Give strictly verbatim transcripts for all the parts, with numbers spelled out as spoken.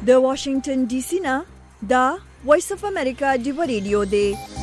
د واشنگټن ډي سي نه دا وایس اف امریکا ډیو ریډیو دی.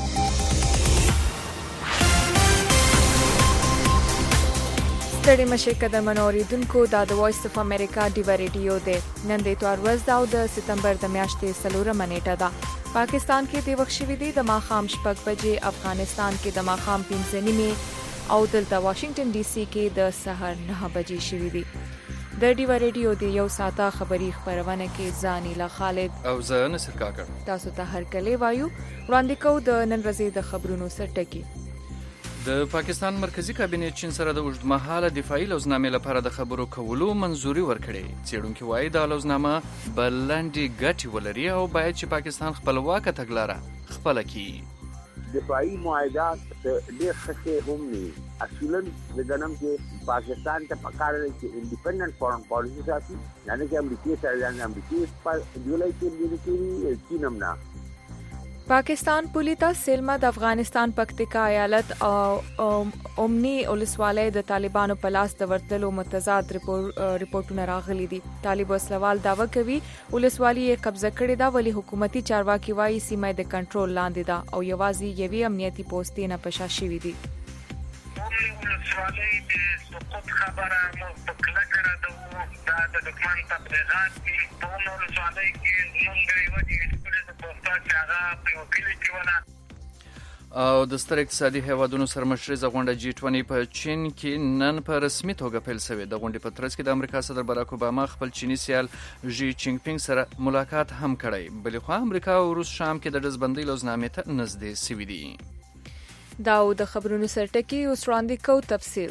ستړي مشه قدرمن اوریدونکو دا د وایس اف امریکا ډیو ریډیو دی. نن د اتوار ورځ دا د سپتمبر د میاشتې څلورمه نیټه ده. پاکستان کې د وخت شوي دی د ماښام شپږ بجې، افغانستان کې د ماښام پنځه نیمې او دلته واشنگټن ډي سي کې د سحر نهه بجې شوي دي. د ډیو ریډیو د یو ساعته خبری خبرونه کې ځانیلا خالد او زه نصر کاکړ تاسو ته هرکلی وایو. وړاندې کوو د نن ورځې د خبرونو سرټکی. د پاکستان مرکزی کابینه چین سره د اوږدمهاله دفاعي لوزنامې لپاره د خبرو کولو منځوري ورکړې. څېړونکي وایي دا لوزنامه به لنډې ګټې ولري او باید چې پاکستان خپلواکه تګلاره خپله کړي. دفاعي معاهدات ډېر ښه شی هم نه وي. اصولاً د ګنم کې پاکستان ته پکار دی چې انډیپندنت فارن پالیسي ساتي، یعنې چې امریکې سره یعنې امریکې په جولای کې د چین هم نه. پاکستان پولیتا سلمه د افغانستان پکتیکا ایالت او اومنی ولسوالۍ د طالبانو په لاس د ورتلو متضاد ریپورتونه راغلي دي. طالب وسلوال داوا کوي ولسوالۍ یې قبضه کړې ده، ولی حکومتي چارواکي وایي سیمه د کنټرول لاندې ده او یوازې یوې امنیتي پوستې نه پشا شوي دي. ولسوالۍ د سقوط خبره مو په کلکه ردوو. دا د دښمن تبلیغات دي. په اومنی ولسوالۍ کې موږ یوه ډیویډ د پوسټا چې هغه په یو کلي کې وله او د ستر اقتصادي هیوادونو سرمشریزه غونډه جی ټوینټي په چین کې نن په رسمي توګه پیل شوې. د غونډې په ترڅ کې د امریکا صدر باراک اوباما خپل چینی سیال ژی چینګ پینګ سره ملاقات هم کړی. بلې خوا امریکا او روس شام کې د ډزبندۍ لوزنامې ته نږدې شوي دي. دا د خبرونو سرټکی اوس وړاندې کوو تفصیل.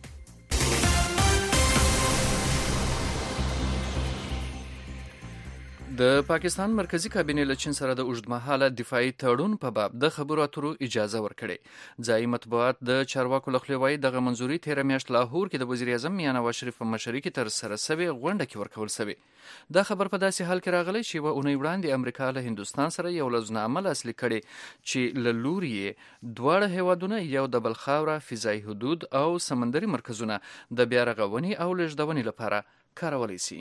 د پاکستان مرکزی کابینه له چین سره د اوږدمهاله دفاعي تړون په باب د خبرو اترو اجازه ورکړې. ځایي مطبوعات د چارواکو له خوا وایي دغه منځوري تیره میاشت لاهور کې د وزیر اعظم میاں نواز شریف په مشرۍ کې ترسره شوې غونډه کې ورکول شوې. دا خبر په داسې حال کې راغلی چې یوه اونۍ وړاندې امریکا له هندوستان سره یو لوزنامه لاسلیک کړې چې له لوري یې دواړه هیوادونه یو د بل خاوره، فضایي حدود او سمندري مرکزونه د بیا رغونې او لیږدونې لپاره کارولی شي.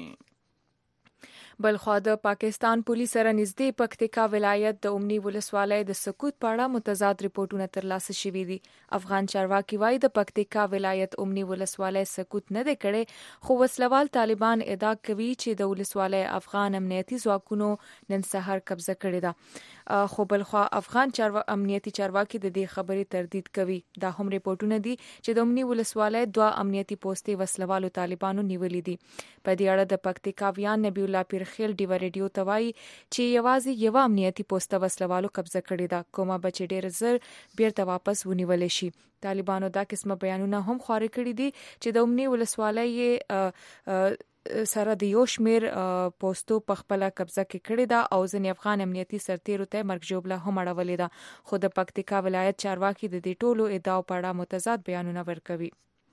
بلخوا د پاکستان پولیس سره نږدې پکتیکا ولایت د اومنی ولسوالۍ د سقوط په اړه متضاد ریپورتونه ترلاسه شوي دي. افغان چارواکي وایي د پکتیکا ولایت اومنی ولسوالۍ سقوط نه دی کړی، خو وسلوال طالبان ادعا کوي چې د ولسوالۍ افغان امنیتي ځواکونو نن سهار قبضه کړې ده. خو بلخوا افغان چاروا امنیتي چارواکي د دې خبرې تردید کوي. دا هم ریپورتونه دي چې د اومنی ولسوالۍ دوه امنیتي پوستې وسلوالو طالبانو نیولې دي. په دې اړه د پکتیکاویان نبی الله پیرخیل ډیو ریډیو ته وایي چې یوازې یوه امنیتي پوسته وسلوالو قبضه کړې ده، کومه به چې ډېر زر بیرته واپس ونیولی شي. طالبانو دا قسمه بیانونه هم خواري کړي دي چې د اومنی ولسوالۍ سره د یو شمیر پوسټو په خپله قبضه کې کړې ده او ځینې افغان امنیتي سرتیرو ته مرګ ژوبله هم اړولې ده. خو د پکتیکا ولایت چارواکي د دې ټولو ادعاو په اړه متضاد بیانونه ورکوي.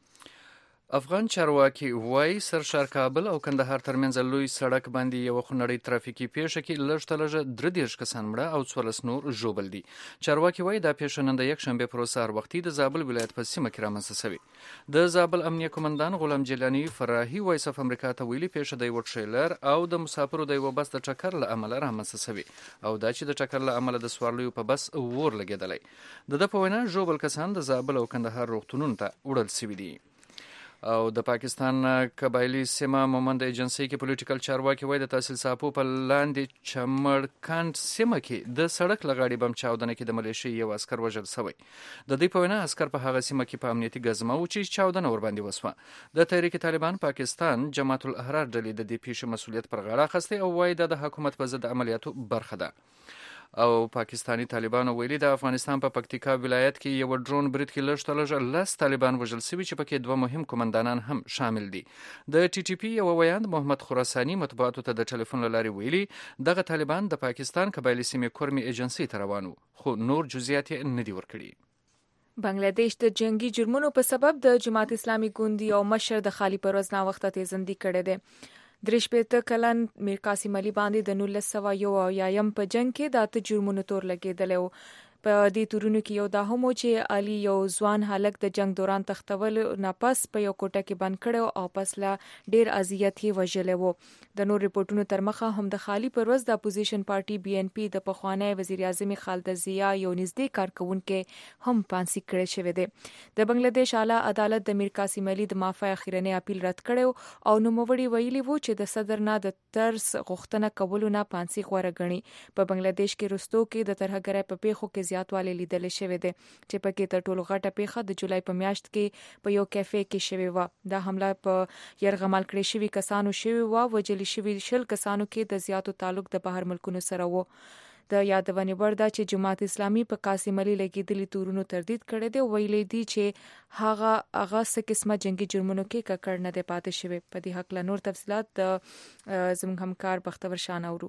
افغان چارواکي وایي سرشار کابل او کندهار ترمنځ لوی سړک باندې یوه خونړۍ ترافیکي پیښه کې لږ تر لږه درې دېرش کسان مړه او څوارلس نور ژوبل دي. چارواکي وایي دا پیښه نن د یکشنبې پر ورځ سهار وختي د زابل ولایت په سیمه کې رامنځته شوې. د زابل امنیه قومندان غلام جیلاني فراحي وایس اف امریکا ته ویلي پیښه د یوه ټریلر او د مسافرو د یوه بس د ټکر له امله رامنځته شوې او دا چې د ټکر له امله د سوارلیو په بس اور لګېدلی. د ده په وینا ژوبل کسان د زابل او کندهار روغتونونو ته وړل شوي دي. او د پاکستان قبایلی سیمه مومند ایجنسی کې پولیټیکل چارواکي وایي د تحصیل ساپو په لاندې چمرکند سیمه کې د سړک لغاړې بم چاودنه کې د ملیشې یو عسکر وژل شوی. د دې په وینا عسکر په هغه سیمه کې په امنیتي ګزمه و چې چاودنه ورباندې وسوه. د تحریک طالبان پاکستان جماعت الاحرار ډلې د دې پیښې مسؤلیت پر غاړه اخیستی او وایي دا د حکومت په ضد عملیاتو برخه ده. او پاکستانی طالبانو ویلي د افغانستان په پکتیکا ولایت کې یو ډرون برید کې لږ تر لږه لس طالبان وژل شوي چې پکې دوه مهم قومندانان هم شامل دي. د ټي ټي پی یو ویاند محمد خراساني مطبوعاتو ته د ټلیفون له لارې ویلي دغه طالبان د پاکستان قبایلي سیمې کورمي ایجنسۍ ته روان وو، خو نور جزئیات یې نه دي ورکړي. بنگلاديش د جنگي جرمونو په سبب د جماعت اسلامي ګوند یو مشر د خالی پرواز نه وخته تیزندي کړی دی. درې شپېته کلن میر قاسم علي باندې د نولس سوه یو اویایم په جنګ کې د اته جرمونو تور لګېدلی و. په دې تورونو کې یو دا هم چې علي یو ځوان هلک د جنگ دوران تختول نه پس په یو کوټه کې بند کړو او پس لا ډیر اذیت یې وژلی و. د نور رپورټونو تر مخه هم د خالی پروز د اپوزیشن پارټي بي ان پي د پخوانی وزیر اعظم خالد ضیا یو نږدې کارکونکو هم پانسي کړی شوی دی. د بنگلاديش اعلی عدالت د میر قاسم علي د معافی اخیرنی اپیل رد کړو او نوموړي ویلي وو چې د صدر نه د ترس غوښتنه کولو نه پانسي غوړه غني. په بنگلاديش کې رستو کې د ترهګرۍ په پیښو کې زیاتوالی لیدل شوی دی چې پکې تر ټولو غټه پیښه د جولای په میاشت کې په یو کیفې کې شوی و. دا حمله په يرغمل کړی شوی کسانو شوی و وجلی شوی شل کسانو کې د زیاتو تعلق د بهر ملکونو سره و. د یادونې وړ ده چې جماعت اسلامي په قاسم علي لګیدلي تورونو تردید کړی دی. ویلي دي چې هغه هغه څه قسمه جنگي جرمونو کې ککړ نه دی پاتې شوی. په دې حق له نور تفصيلات د زموږ همکار بختور شان اورو.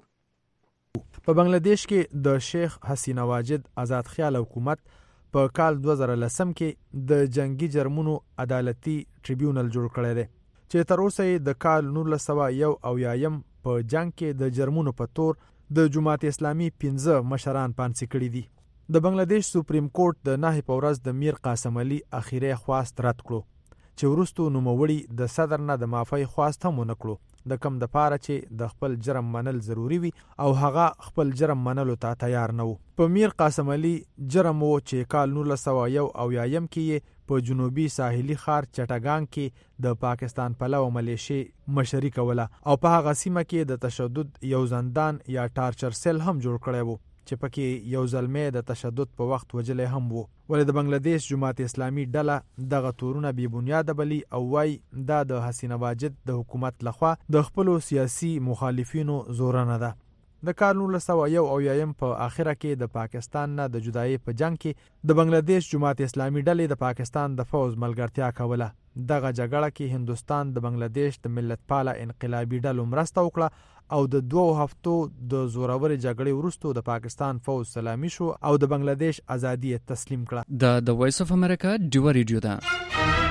په بنگلاديش کې د شیخ حسینه واجد آزاد خیال حکومت په کال دوه زره لسم کې د جنگي جرمونو عدالتي ټریبیونل جوړ کړی دی چې تر اوسه د کال نولس سوه یو اویایم په جنگ کې د جرمونو په تور د جماعت اسلامي پنځه مشران پانسي کړي دي. د بنگلاديش سپریم کورټ د نهي په ورځ د میر قاسم علي اخیری خواست رد کړو چې وروستو نوموړي د صدر نه د معافی خواست هم ونه کړو د کم د پاره چې د خپل جرم منل ضروری وي او هغه خپل جرم منلو ته تیار نه وو. په میر قاسم علي جرم وو چې کال نولس سوه یو اویایم کې په جنوبي ساحلي ښار چټاګان کې د پاکستان پلو ملیشي مشري کوله او په هغه سیمه کې د تشدد یو زندان یا ټارچر سیل هم جوړ کړی وو چې پکې یو زلمې د تشدد په وخت وجلی هم وو. ولې د بنگلاديش جماعت اسلامي ډله دغه تورونه بې بنیاده بلی او وای دا د حسینه واجد د حکومت لخوا د خپلو سیاسي مخالفینو زورنه ده. د کال نولس سوه یو اویایم په اخره کې د پاکستان نه د جدایي په جنگ کې د بنگلاديش جماعت اسلامي ډلې د پاکستان د فوز ملګرتیا کوله. دغه جګړه کې هندستان د بنگلاديش د ملت پاله انقلابي ډلو مرسته وکړه او د دوه هفتو د زوروري جګړې وروسته د پاکستان فوز سلامي شو او د بنگلاديش ازادي تسلیم کړه. د د وایس اف امریکا ډیو ریډیو ده.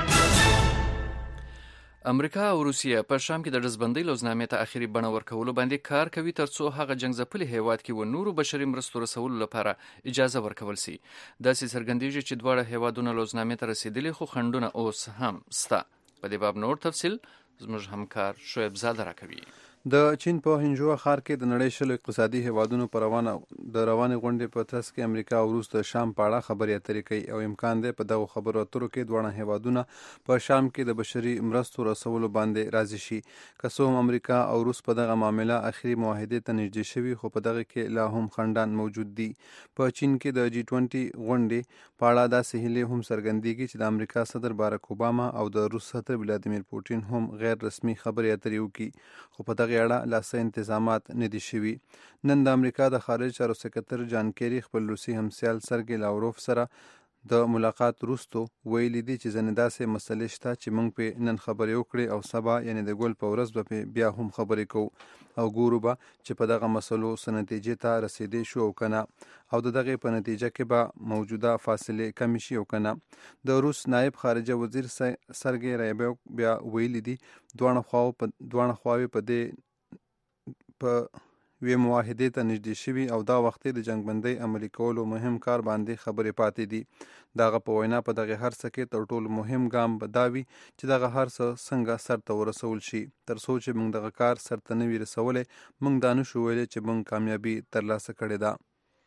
امریکا او روسیه په شام کې د ډزبندۍ لوزنامې ته اخیری بڼه ورکولو باندې کار کوي ترڅو هغه جنگ ځپلي هیواد کې و نورو بشري مرستو رسولو لپاره اجازه ورکول شي. داسې څرګندېږي چې دواړه هیوادونه لوزنامې ته رسیدلي خو خنډونه اوس هم شته. په دې باب نور تفصیل زموږ همکار شعیب زاده راکوي. د چین په هنجوه ښار کې د نړۍ شلو اقتصادي هیوادونو په روانه د روانې غونډې په ترڅ کې امریکا او روس د شام په اړه خبرې اترې کوي او امکان دی په دغو خبرو اترو کې دواړه هیوادونه په شام کې د بشري مرستو رسولو باندې راضي شي. که څه هم امریکا او روس په دغه معامله اخري معاهدې ته نږدې شوي خو په دغه کې لا هم خنډان موجود دي. په چین کې د جی ټوینټي غونډې په اړه داسې هیلې هم څرګندېږي چې د امریکا صدر باراک اوباما او د روس صدر ولادیمیر پوټین هم غیر رسمي خبرې اترې وکړي خو په دغه اړه لاسه انتظامات نه دي شوي. نن د امریکا د خارجه چارو سکرټر جان کیری خپل روسي همسیال سرګی لاوروف سره د ملاقات وروسته ویلي دي چې ځینې داسې مسلې شته چې موږ په نن خبرې وکړې او سبا یعنی د ګل په ورځ به بیا هم خبرې کوو او ګورو به چې په دغه مسلو څه نتیجې ته رسیدې شو او کنه او د دغه په نتیجه کې به موجوده فاصلې کمې شي او کنه. د روس نائب خارجه وزیر سرګی ریبوک بیا ویلي دي دواړه خواو په دواړه خواوې په دې په وی معاهدې ته نږدې شوي او دا وخت د جنگ بندۍ عملي کولو مهم کار باندې خبرې پاتې دي. دغه په وینا په دغه هر څه کې تر ټولو مهم ګام به دا وي چې دغه هر څه څنګه سرته ورسول شي. تر څو چې موږ دغه کار سرته نه وي رسولی موږ دا نشو ویلی چې موږ کامیابي ترلاسه کړې ده.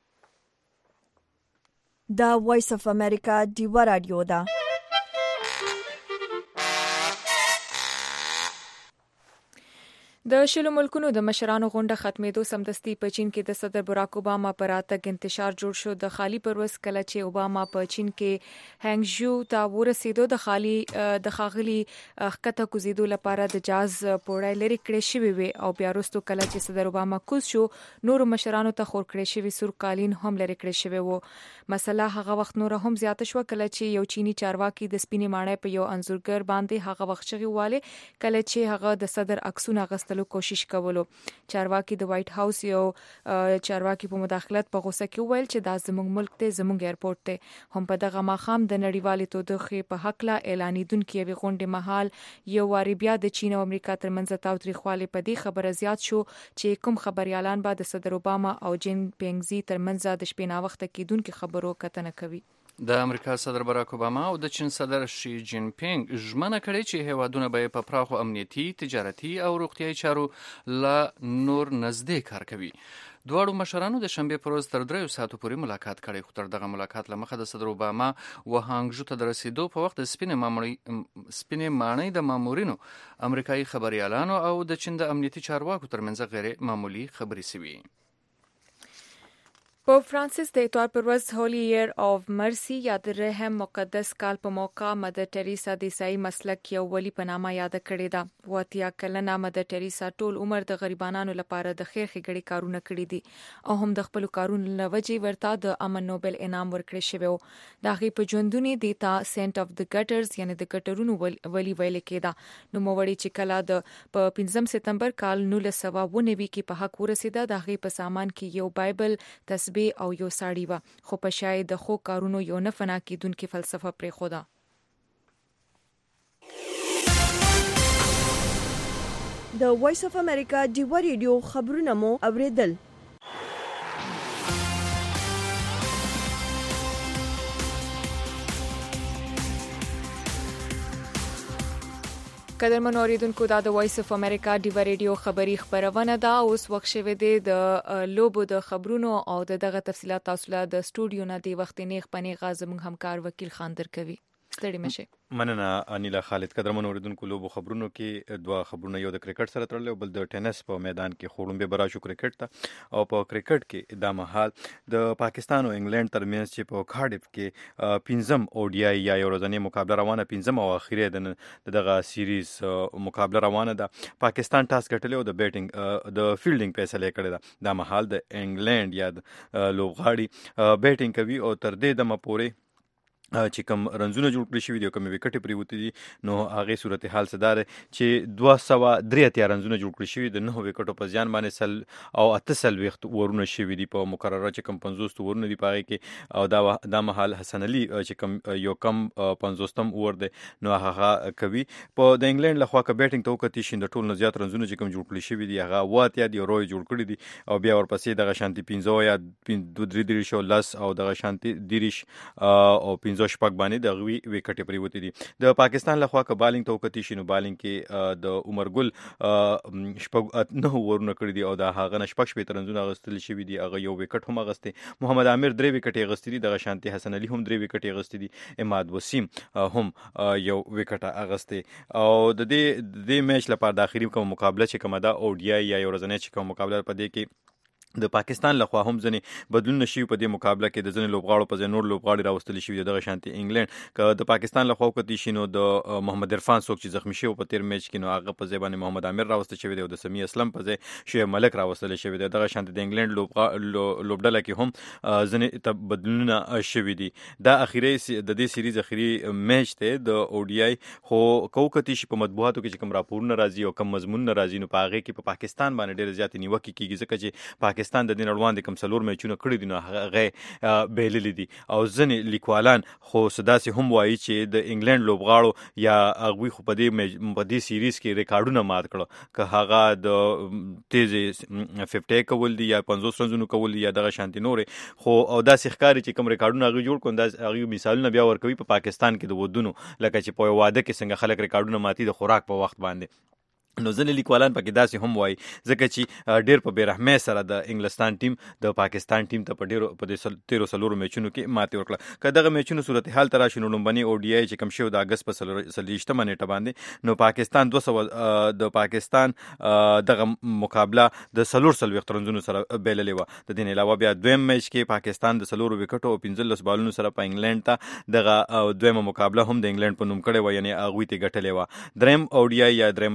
دا وایس اف امریکا ډیوه راډیو ده. د شلو ملکونو د مشرانو غونډه ختمېدو سمدستي په چین کې د صدر باراک اوباما پر راتګ انتشار جوړ شو. د خالي پروس کله چې اوباما په چین کې هنګژو ته ورسېدو د خالي د خاغلي ښکته کوزیدو لپاره د جاز پوړی لري کړی شوی وي او بیا وروسته کله چې صدر اوباما کوز شو نورو مشرانو ته خور کړی شوی سور قالین هم لري کړی شوی وو. مسله هغه وخت نور هم زیاته شو کله چې یو چینی چارواکي د سپینې ماڼۍ په یو انځورګر باندې هغه وخت شغي واله کله چې هغه د صدر عکسونه غستل راوستلو کوشش کولو. چارواکي د وایټ هاوس یو چارواکي په مداخلت په غوسه کې وویل چې دا زموږ ملک ته زموږ ایرپورټ ته هم په دغه ماخام د نړیوالې تودوخې په حق لا اعلانیدونکو یوې غونډې مهال یو واری بیا د چین او امریکا ترمنځ تاوتریخوالی په دې خبره زیات شو چې کوم خبريالان به د صدر اوباما او جین پینګ زی ترمنځ د شپې نا وخت کېدونکو خبرو کتنه کوي. د امریکا صدر باراک اوباما او د چین صدر شي جین پینګ ژمنه کړې چې هیوادونه به په پراخو امنیتي، تجارتي او روغتیايي چارو لا نور نږدې کار کوي. دواړو مشرانو د شنبې پر ورځ تر دریو ساعتو پورې ملاقات کړی، خو تر دغه ملاقات له مخه د صدر اوباما وهانګژو ته د رسیدو په وخت د سپینې ماڼۍ د مامورینو، امریکایي خبريالانو او د چین د امنیتي چارواکو ترمنځ غیر معمولی خبرې شوې. پوپ فرانسیس د اتوار پر ورځ هولي ایئر آف مرسی یا د رحم مقدس کال په موقع مدر ټریسا د عیسائی مسلک یو ولی په نامه یاد کړې ده. واتیا کلنه مدر ټریسا ټول عمر د غریبانو لپاره د خیر ښېګړې کارونه کړي دي او هم د خپل کارونو لوجې ورته د امن نوبل انعام ورکړی شوی و. د هغې په ژوندوني دیتا سینټ اف د ګټرز یعنی د ګټرونو ولی ویل کېده. نوموړی چې کله د په پنځم سپتمبر کال نولس سوه اوه نوي کې په حق ورسېده، د هغې په سامان کې یو بایبل، تسبیح او یو ساړی و، خو په شاید د خو کارونو یو نه فنا کېدونکې فلسفه پرې خوده. د وایس اف امریکا ډیوا ریډیو خبرونه مو اوریدل. قدرمن اوریدونکو، دا د وایس اف امریکا ډیوا ریډیو خبری خبرونه ده. اوس وخت شوه دی د لوبو د خبرونو او دغه تفصيلات تاسو له د سټوډیو نه دی وخت نه خپنی غازم همکار وکیل خاندر کوي. ستړي مشه. مننه انیلا خالد. قدرمن اوریدونکو، لوبو خبرونو کې دوه خبرونه، یو د کرکټ سره تړلې او بل د ټینس په میدان کې خورم به براشو کرکټ ته. او په کرکټ کې د مهال د پاکستان او انګلند ترمنځ چې په کارډیف کې پنځم اوډیای یا یو ورځنی مقابله روانه، پنځم او اخیری د دغه سیریز مقابله روانه ده. پاکستان ټاس ګټلی او د بیټینګ د فیلډینګ فیصله کړې ده. د مهال د انګلند یا لوبغاړي بیټینګ کوي او تر دې دمه پورې چې کوم رنزونه جوړ کړی شوي دي او کوم وکټې پریوتې دي، نو هغې صورتحال څه دا دی چې دوه سوه درې اتیا رنزونه جوړ کړي شوي د نهو وکټو په زیان باندې سل او اته څلوېښت اورونه شوي دي په مقرره چې کوم پنځوس اورونه دي په هغې کې. او دا دا مهال حسن علي چې کوم یو کم پنځوستم اور دی نو هغه کوي. په د انګلند لخوا که بیټینګ ته وکتې شي، د ټول نه زیات رنزونه چې کوم جوړ کړي شوي دي هغه اوه اتیا دي او روی جوړ کړي دي. او بیا ورپسې دغه شانتي پنځه یا دوه درې دېرش او لس او دغه شانتي دېرش او پنځه شپږ باندې د غوي وکټې پریوتې دي. د پاکستان لخوا که بالینګ ته وکتې شي، نو بالینګ کې د عمر ګل شپږ نه ورونه کړي دي او د هغه نه شپږ شپېته رنزونه اغوستل شوي دي. هغه یو وکټ هم اغوستی. محمد عامر درې وکټې اغوستې دي. دغه شانتي حسن علي هم درې وکټې اغوستې دي. اماد وسیم هم یو وکټ اغوستی. او د دې د دې میچ لپاره د اخري کوم مقابله چې کومه ده اوډیای یا یو ورځنی چې کوم مقابله په دې کې د پاکستان لخوا هم ځنې بدلون شوي په دې مقابله کې. د ځینې لوبغاړو په ځای نور لوبغاړي راوستل شوي دغه شانتي انګلند که د پاکستان لخوا وکتې شي، نو د محمد عرفان څوک چې زخمی شوی په تیر میچ کې، نو هغه په ځای باندې محمد عامر راوستل شوی دی او د سمی اسلم په ځای شعیب ملک راوستل شوی دی. دغه شانتي د انګلند لوبډله کې هم ځینې بدلونونه شوي دي. دا اخیری د دې سیریز اخیری میچ دی د اوډیای. خو که وکتې شي په مطبوعاتو کې چې کوم راپورونه راځي او کوم مضمونونه راځي، نو په هغې کې په پاکستان باندې ډېرې زیاتې نیوکې کېږي، ځکه چې پاکستان د دې اړوند کوم څلور میچونه کړي دي نو هغه بایللي دي. او ځینې لیکوالان خو څه داسې هم وایي چې د انګلند لوبغاړو یا هغوی خو په دې په دې سیریز کې ریکارډونه مات کړه، که هغه د تیزې ففټی کول دي یا پنځوس رنزونو کول دي یا دغه شانتي نورې. خو او داسې ښکاري چې کوم ریکارډونه هغوی جوړ کړو، داسې هغوی مثالونه بیا ورکوي په پاکستان کې د ودونو، لکه چې په یو واده کې څنګه خلک ریکارډونه ماتي د خوراک په وخت باندې. نو ځینې لیکوالان پکې داسې هم وایي، ځکه چې ډېر په بېرحمۍ سره د انګلستان ټیم د پاکستان ټیم ته په ډېرو په دې تېرو څلورو میچونو کې ماتې ورکړه. که دغه میچونو صورتحال ته راشي، نو لومبني اوډیای چې کوم شوی د اګست په څلېرویشتمه نیټه باندې، نو پاکستان دوه سوه د پاکستان دغه مقابله د څلور څلوېښت رنزونو سره بایللې وه. د دې نه علاوه بیا دویم میچ کې پاکستان د څلورو وکټو او پنځلس بالونو سره په انګلند ته دغه دویمه مقابله هم د انګلند په نوم کړې وه، یعنې هغوی ته ګټلې وه. دریم اوډیای یا دریم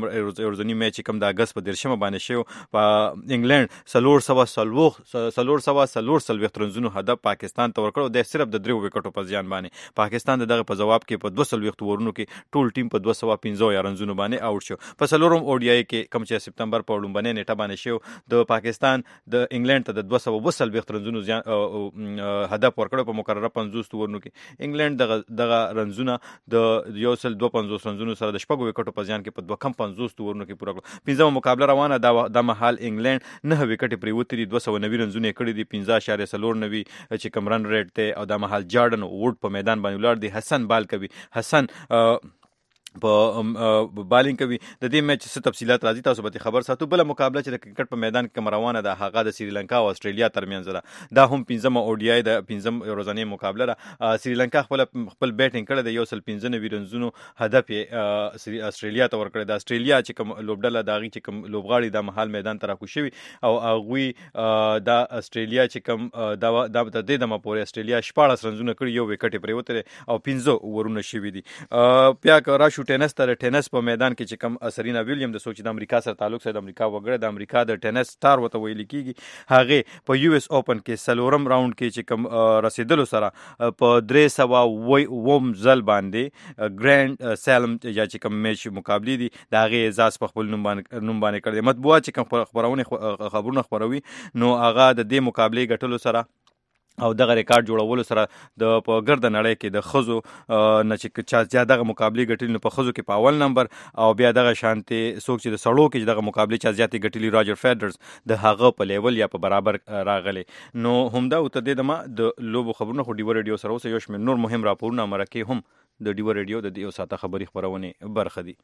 ورځنی میچ کوم د اگست په دیرشمه باندې شو په انګلند سلور سوا سلوخ سلور سوا سلور سلوخ رنزونو هدف پاکستان ته ورکړو د صرف د درو وکټو په ځان باندې پاکستان دغه په جواب کې په دوه سلوخ ورونو کې ټول ټیم په دوه سوا پنځه یا رنزونو باندې آوټ شو په سلورم اوډیای کې کوم چې سپتمبر په لومبنه نیټه باندې شو د پاکستان د انګلند ته د دوه سوا وسلوخ رنزونو هدف ورکړو په مقرره پنځوس ورونو کې انګلند دغه دغه رنزونه د یو سل دوه پنځوس رنزونو سره د شپږو وکټو په ځان کې په دوه کم پنځوس ورونو کې پوره کړو پنځمه مقابله روانه دا د محل انګلند نه وکټ پریوتري دوه سوه نوي رنزونه کړي دي پنځه اشاریه څلور نوي چې کم رن ریټ ته او د محل جارډن ووډ په میدان باندې ولر دي حسن بال کوي حسن په بالینګ کوي د دې میچ څه تفصيلات راځي تاسو به خبر ساتو بل مقابله چې د کرکټ په میدان کې روانه ده هغه د سریلانکا او استرالیا ترمنځ ده دا هم پنځمه اوډیای د پنځم ورځنی مقابله ده سریلانکا خپل خپل بیټینګ کړی د یو سل پنځه نوي رنزونو هدف استرالیا ته ورکړی د استرالیا چې کوم لوبډله داغي چې کوم لوبغاړي د محل میدان ته راکو شوی او هغه د استرالیا چې کوم د د دې د مپورې استرالیا شپږ رنزونه کړی یو وکټ پریوتره او پنځه ورونه شوی دي بیا راشو ټینس تر ټینس په میدان کې چې کوم سرینا ویلیام د سوچ د امریکا سره تعلق سره د امریکا وګړه د امریکا د ټینس سٹار وته ویل کیږي هغه په یو اس اوپن کې سلورم راوند کې چې کوم رسیدلو سره په درې سوا ووم ځل باندې ګرانډ سلام یا چې کوم میچ مقابله دي د هغه اعزاز په خپل نوم باندې نوم باندې کړی مطبوعات چې کوم خبرونه خبرونه خبروي نو هغه د دې مقابله غټلو سره او دغه ریکارډ جوړولو سره د په ګرد نړۍ کې د خزو نه چې چا زیاده مقابله ګټلې نو په خزو کې په اول نمبر او بیا دغه شانتي سوک چې د سړو کې دغه مقابله چا زیاتې ګټلې راجر فیډرز د هغه په لیول یا په برابر راغلي نو همدا او ته د ما د لوبو خبرونه خو ډیو ریډیو سره اوس یو شمېر نور مهم راپورونه مرکه هم د ډیو ریډیو د یو ساته خبري خبرونه برخه دي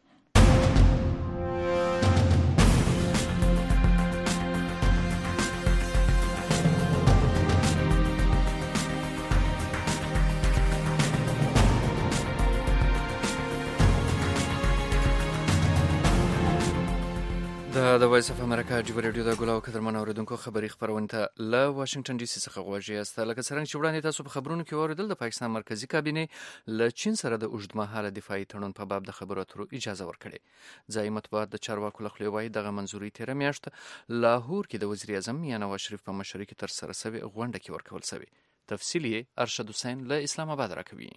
د وایس اف امریکا جوړ ریډیو د ګلاو کترمن اوریدونکو خبري خبرونه ته له واشنگټن ډي سي څخه غواړي است لکه څنګه چې وړاندې تاسو په خبرونو کې اوریدل د پاکستان مرکزی کابینه له چین سره د اوږدمهاله دفاعي تړون په باب د خبرو اترو اجازه ورکړي ځای مطبوعات د چارواکو لخوا وایي دغه منځوري تیر میاشت لاهور کې د وزیر اعظم میاں نواز شریف په مشرۍ کې تر سره شوی غونډه کې ورکول شوی تفصیلی ارشد حسین له اسلام آباد راکوي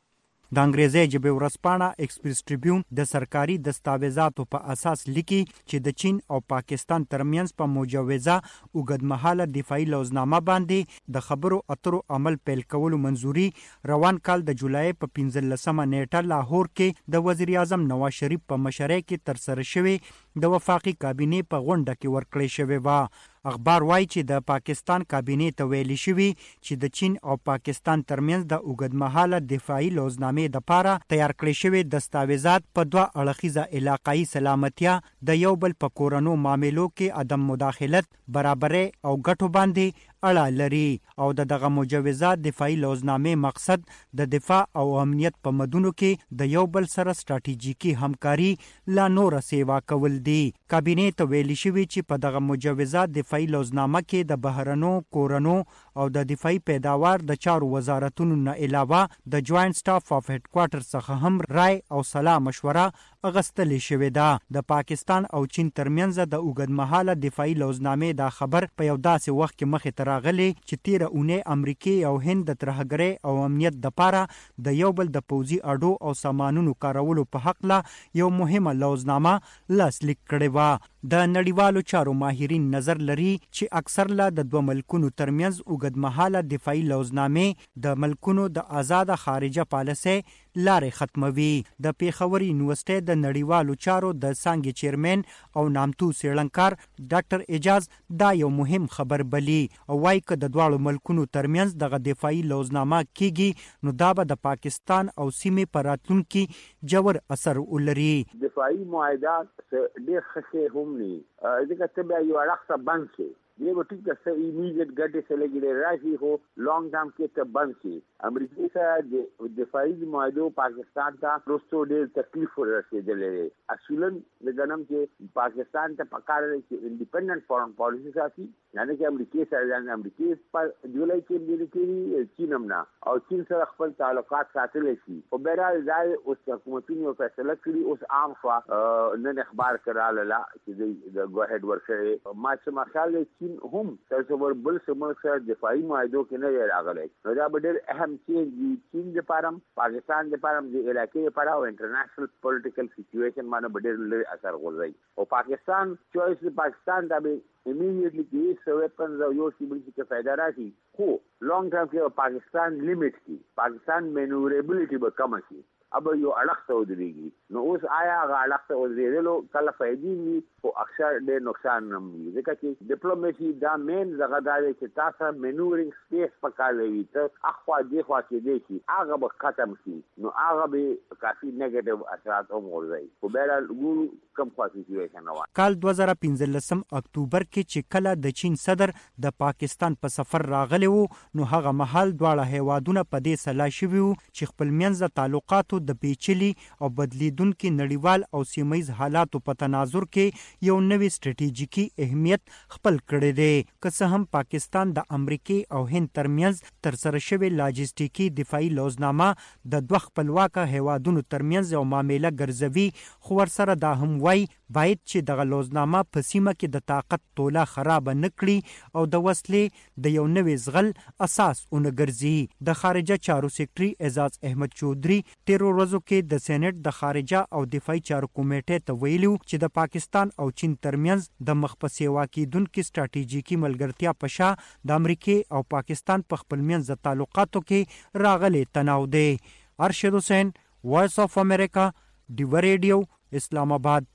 د انګریزي ژبې ورځپاڼه ایکسپریس ټریبیون د سرکاري دستاویزاتو په اساس لیکي چې د چین او پاکستان ترمنځ په مجوزه اوږدمهاله دفاعي لوزنامه باندې د خبرو اترو عمل پیل کولو منځوري روان کال د جولای په پنځلسمه نیټه لاهور کې د وزیر اعظم نواز شریف په مشرۍ کې تر سره شوی د وفاقي کابینې په غونډه کې ورکړی شوی و اخبار وایي چې د پاکستان کابینې ته ویلي شوی چې د چین او پاکستان ترمنځ د اوږدمهاله دفاعي لوزنامې لپاره تیار کړی شوی دستاویزات په دوه اړخیزه علاقايي سلامتیا د یو بل په کورونو معاملو کې عدم مداخلت برابرۍ او ګټو باندې اړه لري او د دغه مجوزه دفاعي لوزنامې مقصد د دفاع او امنیت په مدونو کې د یو بل سره ستراتیژیکي همکاري لا نور سیوا کول دي کابینې ته ویلي شوی چې په دغه مجوزه دفاعي لوزنامه کې د بهرنو کورونو او د دفاعي پیداوار د چارو وزارتونو نه علاوه د جوائنٹ سټاف اف هډ کوارټر څخه هم رائے او صلاح مشوره اغستلې شوې ده د پاکستان او چین ترمنځ د اوږدمهاله دفاعي لوزنامې دا خبر په یو داسې وخت کې مخې ته راغلی چې تیره اونۍ امریکای او هند د ترهګرۍ او امنیت دپاره د یو بل د پوځي اډو او سامانونو کارولو په حقله یو مهمه لوزنامه لاسلیک کړې وه د نړیوالو چارو ماهرین نظر لري چې اکثر لا د دوه ملکونو ترمنځ اوږدمهاله دفاعي لوزنامې د ملکونو د آزاده خارجه پالیسۍ لارې ختموي د پیښور یونیورسيټي د نړیوالو چارو د څانګې چیرمن او نامتو څېړنکار ډاکټر اعجاز دا یو مهم خبر بلی او وايي چې د دواړو ملکونو ترمنځ دغه دفاعي لوزنامه کیږي نو دا به د پاکستان او سیمې پر راتلونکي جوړ اثر ولري دفاعي معاهدات ډېر ښه هم نه ځکه چې بیا یو اړخ ته بند شي دی وټی که څه ایمیډیټ ګټه سلګي راشي خو لانګ ټرم کې ته بند شي. امریکا سره د دفاعي معاهده پاکستان ته پروستو ډېر تکلیف ورسېدلې. اصولاً د غنم چې پاکستان ته پکاره چې انډیپندنت فورن پالیسی ساتي، یعنی چې امریکا سره د امریکا په جولای کې امریکا چین هم نه او چین سره خپل تعلقات ساتل شي. او بهرحال دا اوس حکومتونو فیصله کړی، اوس عام خوا نن اخبار کړه لا چې د گو هډ ورکړي. ما چې مخاله چین هم تاسو ور بل سمون سره دفاعي معاهده کې نه راغلی. نو دا ډېر اهم چیز دی چین د پارم پاکستان د پارم د علاقې لپاره او انټرنیشنل پولیټیکل سچويشن باندې ډېر لوی اثر غورځي. او پاکستان چويس د پاکستان د immediately کې څه وپنځ او یو شی بل څه فائدہ راشي، خو لانګ ټرم کې پاکستان لیمټ کی پاکستان مینوربلټي به کم شي. اب یو اړخته ودرېږي. نو اوس آیا هغه اړخته ودرېدلو کله فائدې وي او اکثر ډېر نقصان هم وي، ځکه چې ډیپلوماسي دا مین ځای دی چې تاسو مینورینګ سپیس پکاره وي ته اخوا دی خوا کې دی شي هغه به ختم شي. نو هغه به کافي نیگیټیو اثرات هم ورځي. خو بهرحال ګورو کم خوا سچويشن و. کال دوه زره پنځلسم اکتوبر کې چې کله د چین صدر د پاکستان په سفر راغلی وو، نو هغه مهال دواړه هیوادونه په دې سلا شوي وو چې خپل منځ تعلقاتو د پیچلي او بدلیدونکو نړیوال او سیمایي حالاتو په تناظر کې یو نوې سټریټیجیکي اهمیت خپل کړی دی. که څه هم پاکستان د امریکای او هند ترمنځ ترسره شوی لاجستیکي دفاعي لوزنامه د دوه خپلواک هیوادونو ترمنځ یو معامله ګرځوي، خو ورسره دا هم وایي باید چې دغه لوزنامه په سیمه کې د طاقت توله خراب نه کړي او د وسلې د یو نوې زغل اساس اون ګرځي. د خارجه چارو سیکرټري اعزاز احمد چودري تیر ورځو کې د سېنات د خارجه او دفاعي چارو کمیټې ته ویلو چې د پاکستان او چین ترمنځ د مخپسې واقعیدونکو سټریټیجیکي ملګرتیا په شا د امریکای او پاکستان په خپل منځ تعلقاتو کې راغلي تناو دی. ارشد حسین، وایس اف امریکا، ډیو ریډیو، اسلام آباد.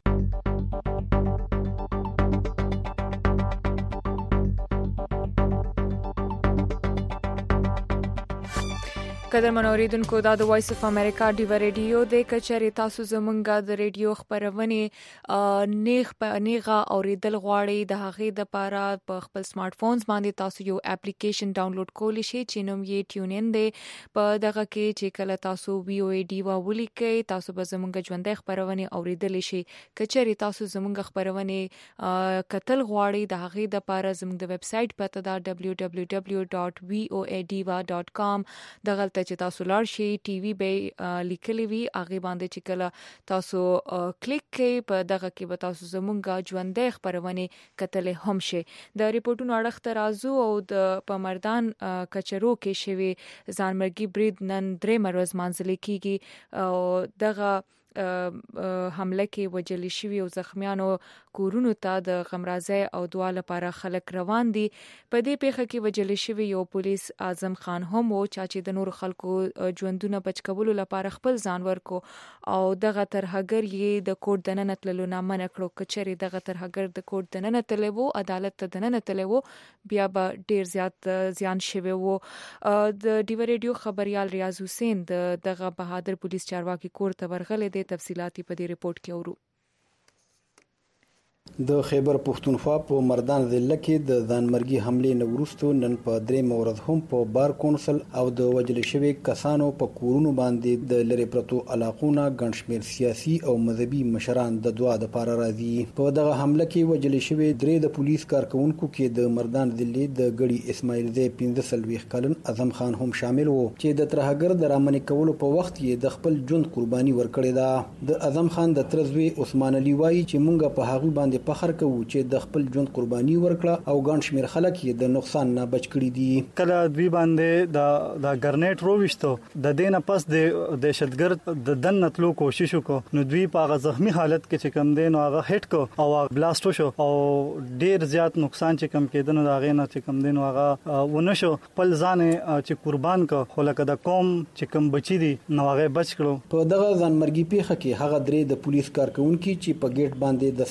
قدرمن اوریدونکو، دا د وایس اف امریکا ډیو ریډیو د کچری تاسو زمونږه د ریډیو خبرونه نیغ په نیغه اوریدل غواړي. د هغې د پاره په خپل سمارټ فونز باندې تاسو یو اپلیکیشن ډاونلوډ کولی شئ چې نوم یې ټیون ان دی. په دغه کې چې کله تاسو وی او ای ډیوا ولیکئ تاسو به زمونږه ژوندۍ خبرونه اوریدل شئ. کچری تاسو زمونږه خبرونه کتل غواړي د هغې د پاره زمونږ د ویب سټ پته دا دبلیو دبلیو دبلیو ډاټ وی او ای ډیوا ډاټ کام. دغه چې تاسو لار شي ټي وي به لیکلي وي، هغه باندې چې کله تاسو کلیک کړئ په دغه کې به تاسو زمونږه ژوندۍ خبرونه کتل هم شي. د ریپورتونو اړخ ته راځو او د پمردان کچرو کې شوی ځانمرګي برید نن درې مرز منځلي کیږي او دغه حمله کې وجل شوی او زخمیانو کورونو ته د غمرازي او دعا لپاره خلک روان دي. په دې پیښه کې وجل شوی یو پولیس اعظم خان هم او چې د نور خلکو ژوندونه بچ کولو لپاره خپل ځان ورکو او دغه ترهګر یې د کوټ دننه تللو نه منع کړو. کچري دغه ترهګر د کوټ دننه تللی وو، عدالت ته دننه تللی وو، بیا به ډیر زیات زیان شوی وو. د ډیو ریډیو خبريال ریاض حسین د دغه بهادر پولیس چارواکي کور ته ورغلی دی. تفصيلات په دې ریپورت کې اورو. د خیبر پښتونخوا په مردان ضلع کې د ځانمرګي حملې نه وروسته نن په درې مورد هم په بار کونسل او د وجل شوی کسانو په کورونو باندې د لری پرتو علاقونه ګڼ شمېر سیاسي او مذهبي مشران د دعا د پاره راځي. په دغه حمله کې وجل شوی درې د پولیس کارکونکو کې د مردان ضلع د ګړي اسماعیل زی پنځه سلويخ کلن اعظم خان هم شامل وو چې د ترهګر د رامنې کولو په وخت کې د خپل ژوند قرباني ورکړې ده. د اعظم خان د ترزوی عثمان علي وایي چې مونږه په هغه باندې فخر کوو چې د خپل ژوند قرباني ورکړه او ګڼ شمېر خلک یې د نقصان نه بچ کړي دي. کله دوی باندې د د ګرنیټ رويشتو د دینه پس د دهشتګرد د دن نتلو کوشش وکړو، نو دوی په هغه زخمی حالت کې چې کم دین او هغه هټ کو او بلاست شو او ډیر زیات نقصان چې کم کېدنه دا غې نه چې کم دین او هغه ونشو خپل ځان چې قربان کو خو لکه د قوم چې کم بچی دي نو هغه بچ کړو. په دغه ځانمرګي پیښه کې هغه درې د پولیس کارکونکو چې په گیټ باندې د سارنې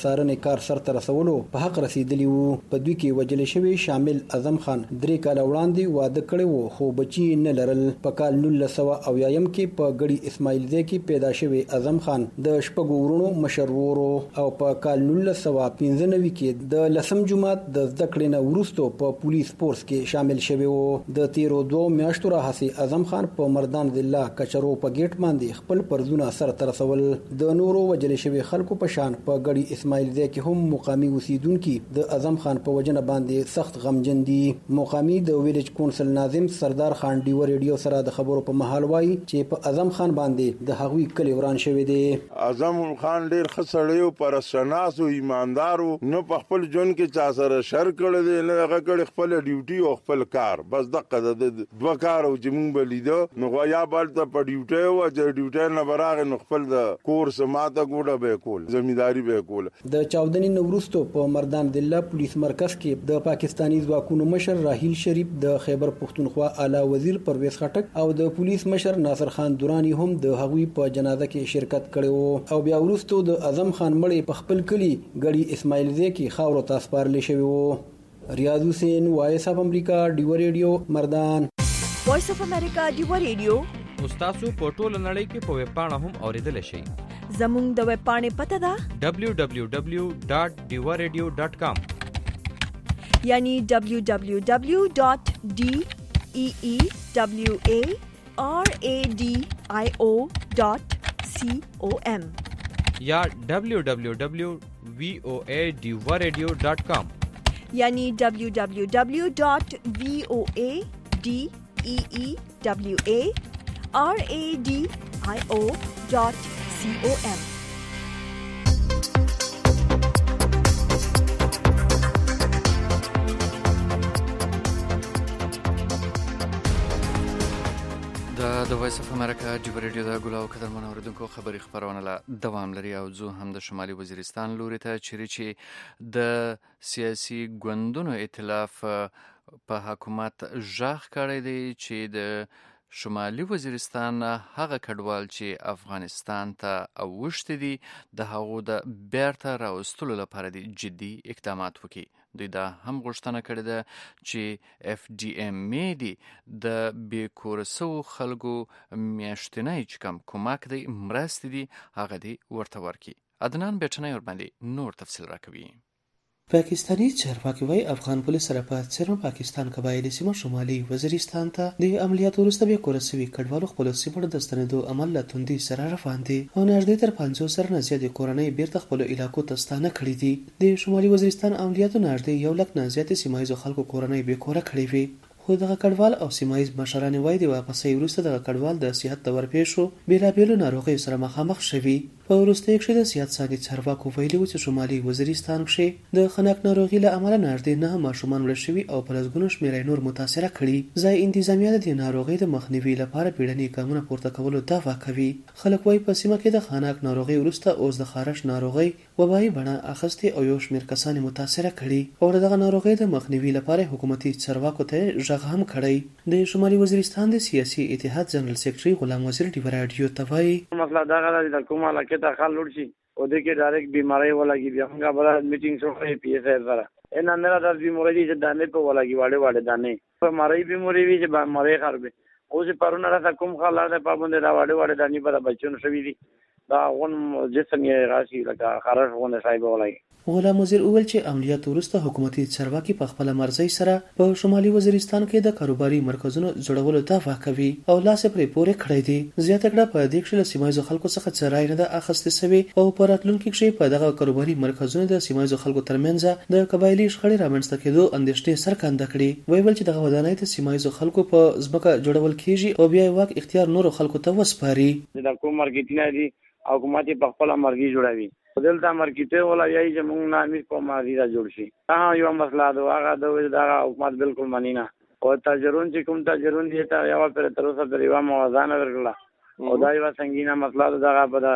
کار سرته رسولو په حق رسیدلی وو. په دوی کې وجل شوی شامل اعظم خان درې کاله وړاندې واده کړی وو خو بچی نه لرل. په کال نولس سوه اویایم کې په ګړي اسماعیل ځای کې پیدا شوی اعظم خان د شپږو وروڼو مشر ورو او په کال نولس سوه پنځه نوي کې د لسم جماعت د زده کړې نه وروسته په پولیس فورس کې شامل شوی وو. د تیرو دوه میاشتو راهیسې اعظم خان په مردان ضلع کچرو په گیټ باندې خپل پرزونه سرته رسول. د نورو وجل شوی خلکو په شان په ګړي اسماعیل ځای کې هم مقامي اوسیدونکي د اعظم خان په وجنه باندې سخت غمجن دي. مقامي د ویلج کونسل ناظم سردار خان ډیو ریډیو سره د خبرو په محل وایي چې په اعظم خان باندې د هغوی کلی وران شوی دی. اعظم خان ډیر ښه سړی او پرسناس او ایماندار او نو په خپل ژوند کې چا سره شر کړی دی نه هغه کړی خپل ډیوټي او خپل کار بس دغه د دوه کار او چې مونږ به لیدو نو یا بالته په ډیوټي او چې ډیوټي نه براغه نو خپل د کورس ماته ګوډه به کول زمینداری به کول. د چاودنې نه وروسته په مردان ضلع پولیس مرکز کې د پاکستانی ځواکونو مشر راهیل شریف د خیبر پختونخوا اعلی وزیر پرویز خټک او د پولیس مشر ناصر خان دورانی هم د هغوی په جنازه کې شرکت کړی وو او بیا وروسته د اعظم خان مړی په خپل کلی ګړي اسماعیل ځای کې خاورو ته سپارل شوی وو. ریاض حسین وایس اف امریکا ډیو ریډیو مردان. وایس اف امریکا ډیو ریډیو تاسو په ټوله نړۍ کې په ویب پاڼه هم اوریدل شئ. زموږ د ویب پاڼې پته ده دبلیو دبلیو دبلیو ډاټ ډیو ریډیو ډاټ کام یعنی دبلیو دبلیو دبلیو ډاټ ډی ای ای دبلیو ای آر ای ډی آی او ډاټ سی او ایم یا دبلیو دبلیو دبلیو وی او ای ډیو ریډیو ډاټ کام یعنی دبلیو دبلیو دبلیو ډاټ وی او ای ډی ای ای دبلیو ای آر ای ډی آی او ډاټ سی او ایم. د وایس اف امریکا ډیو ریډیو د ګلاو قدرمن اوریدونکو خبري خبرونه لا دوام لري او زه هم د شمالي وزیرستان لوري ته چیرې چې د سیاسي ګوندونو ائتلاف په حکومت ژغ کړی دی چې د شمالي وزیرستان هغه کډوال چې افغانستان ته اوښتي دي د هغو د بیرته راوستلو لپاره دي جدي اقدامات وکړي. دوی دا هم غوښتنه کړې ده چې اف ډي ام ای دي د بې کوره سوو خلکو میاشتنی چې کوم کومک دی مرستې دي هغه دي ورته ورکړي. عدنان بیټنی ورباندې نور تفصیل راکوي. پاکستانی چارواکي وايي افغان پولیس سره په څیرم پاکستان قبایلی سیمه شمالي وزیرستان ته د عملیاتو وروسته به کور سوي کډوالو خپل سیمه د ستنېدو عمل له توندي سره روان دي او نږدې تر پنځوس سره نه زیاتې کورنۍ بیرته خپل علاقو ته ستانه کړې دي. د شمالي وزیرستان عملیاتو نږدې یو لک نه زیاتې سیمایي خلکو کورنۍ به کوره کړې وي خو دغه کډوال او سیمایي مشران وايي د واپسې وروسته دغه کډوال د صحت د ورپېښو بیلابېلو ناروغیو سره مخامخ شوي. په وروستیو کې د صحت څانګې چارواکو ویلي وو چې شمالي وزیرستان کې د خنک ناروغي له امله نږدې نه ماشومان مړه شوي او په لسګونو شمېر نور متاثره کړي. ځای انتظامیه د دې ناروغۍ د مخنیوي لپاره بیړني ګامونه پورته کولو دعوا کوي. خلک وايي په سیمه کې د خنک ناروغي وروسته اوس د خارش ناروغي وبایي بڼه اخیستې او یو شمېر کسان متاثره کړي او دغه ناروغۍ د مخنیوي لپاره حکومتي چارواکو ته غږ هم کړی. د شمالي وزیرستان د سیاسي اتحاد جنرال سیکرټري غلام وزیر ډیو ریډیو ته وايي مسله دا غواړي د کومه لکه ته خل ورشي او د کې ډایرکټ بیماری ولګي بیا څنګه بل میټینګ شوې پی ایس آی سره ان نه راځي بیماری چې دانه په ولګي واړه واړه دانه په مری بیماری وی چې بیماری خربه او چې پرونه راځه کوم خلاله په باندې را واړه واړه دانه په بچونو شوې دي دا غون جسم یې راشي لکه خرش غونه صاحب ولګي. غلام وزیر وویل چې عملیات وروسته حکومتي چارواکي په خپل مرزي سره په شمالي وزیرستان کې د کاروباري مرکزونو جوړولو دعوا کوي او لاس پرې پورې کړی دی. زیاته کړه په دې کې له سیمایي خلکو څخه څرای نه ده اخیستل شوی او په راتلونکي کې په دغه کاروباري مرکزونو د سیمایي خلکو ترمنځ د قبایلی شخړې رامنځته کېدو اندېښنې څرګنده کړې. ویل چې دغه ودانۍ د سیمایي خلکو په ځمکه جوړول کیږي او بیا واک اختیار نورو خلکو ته وسپاري. د کوم مارکیټینګ دي او حکومت په خپل مرګي جوړوي دلته مارکیټه ولا یای چې موږ نامې کوم ماري را جوړ شي. ها یو مسله دا هغه د دا حکومت بالکل منینا او تاجرون چې کوم تاجرون دي ته یو پر تر اوسه پر یو موازنه ورکړه او دا یو څنګهینا مسله دا په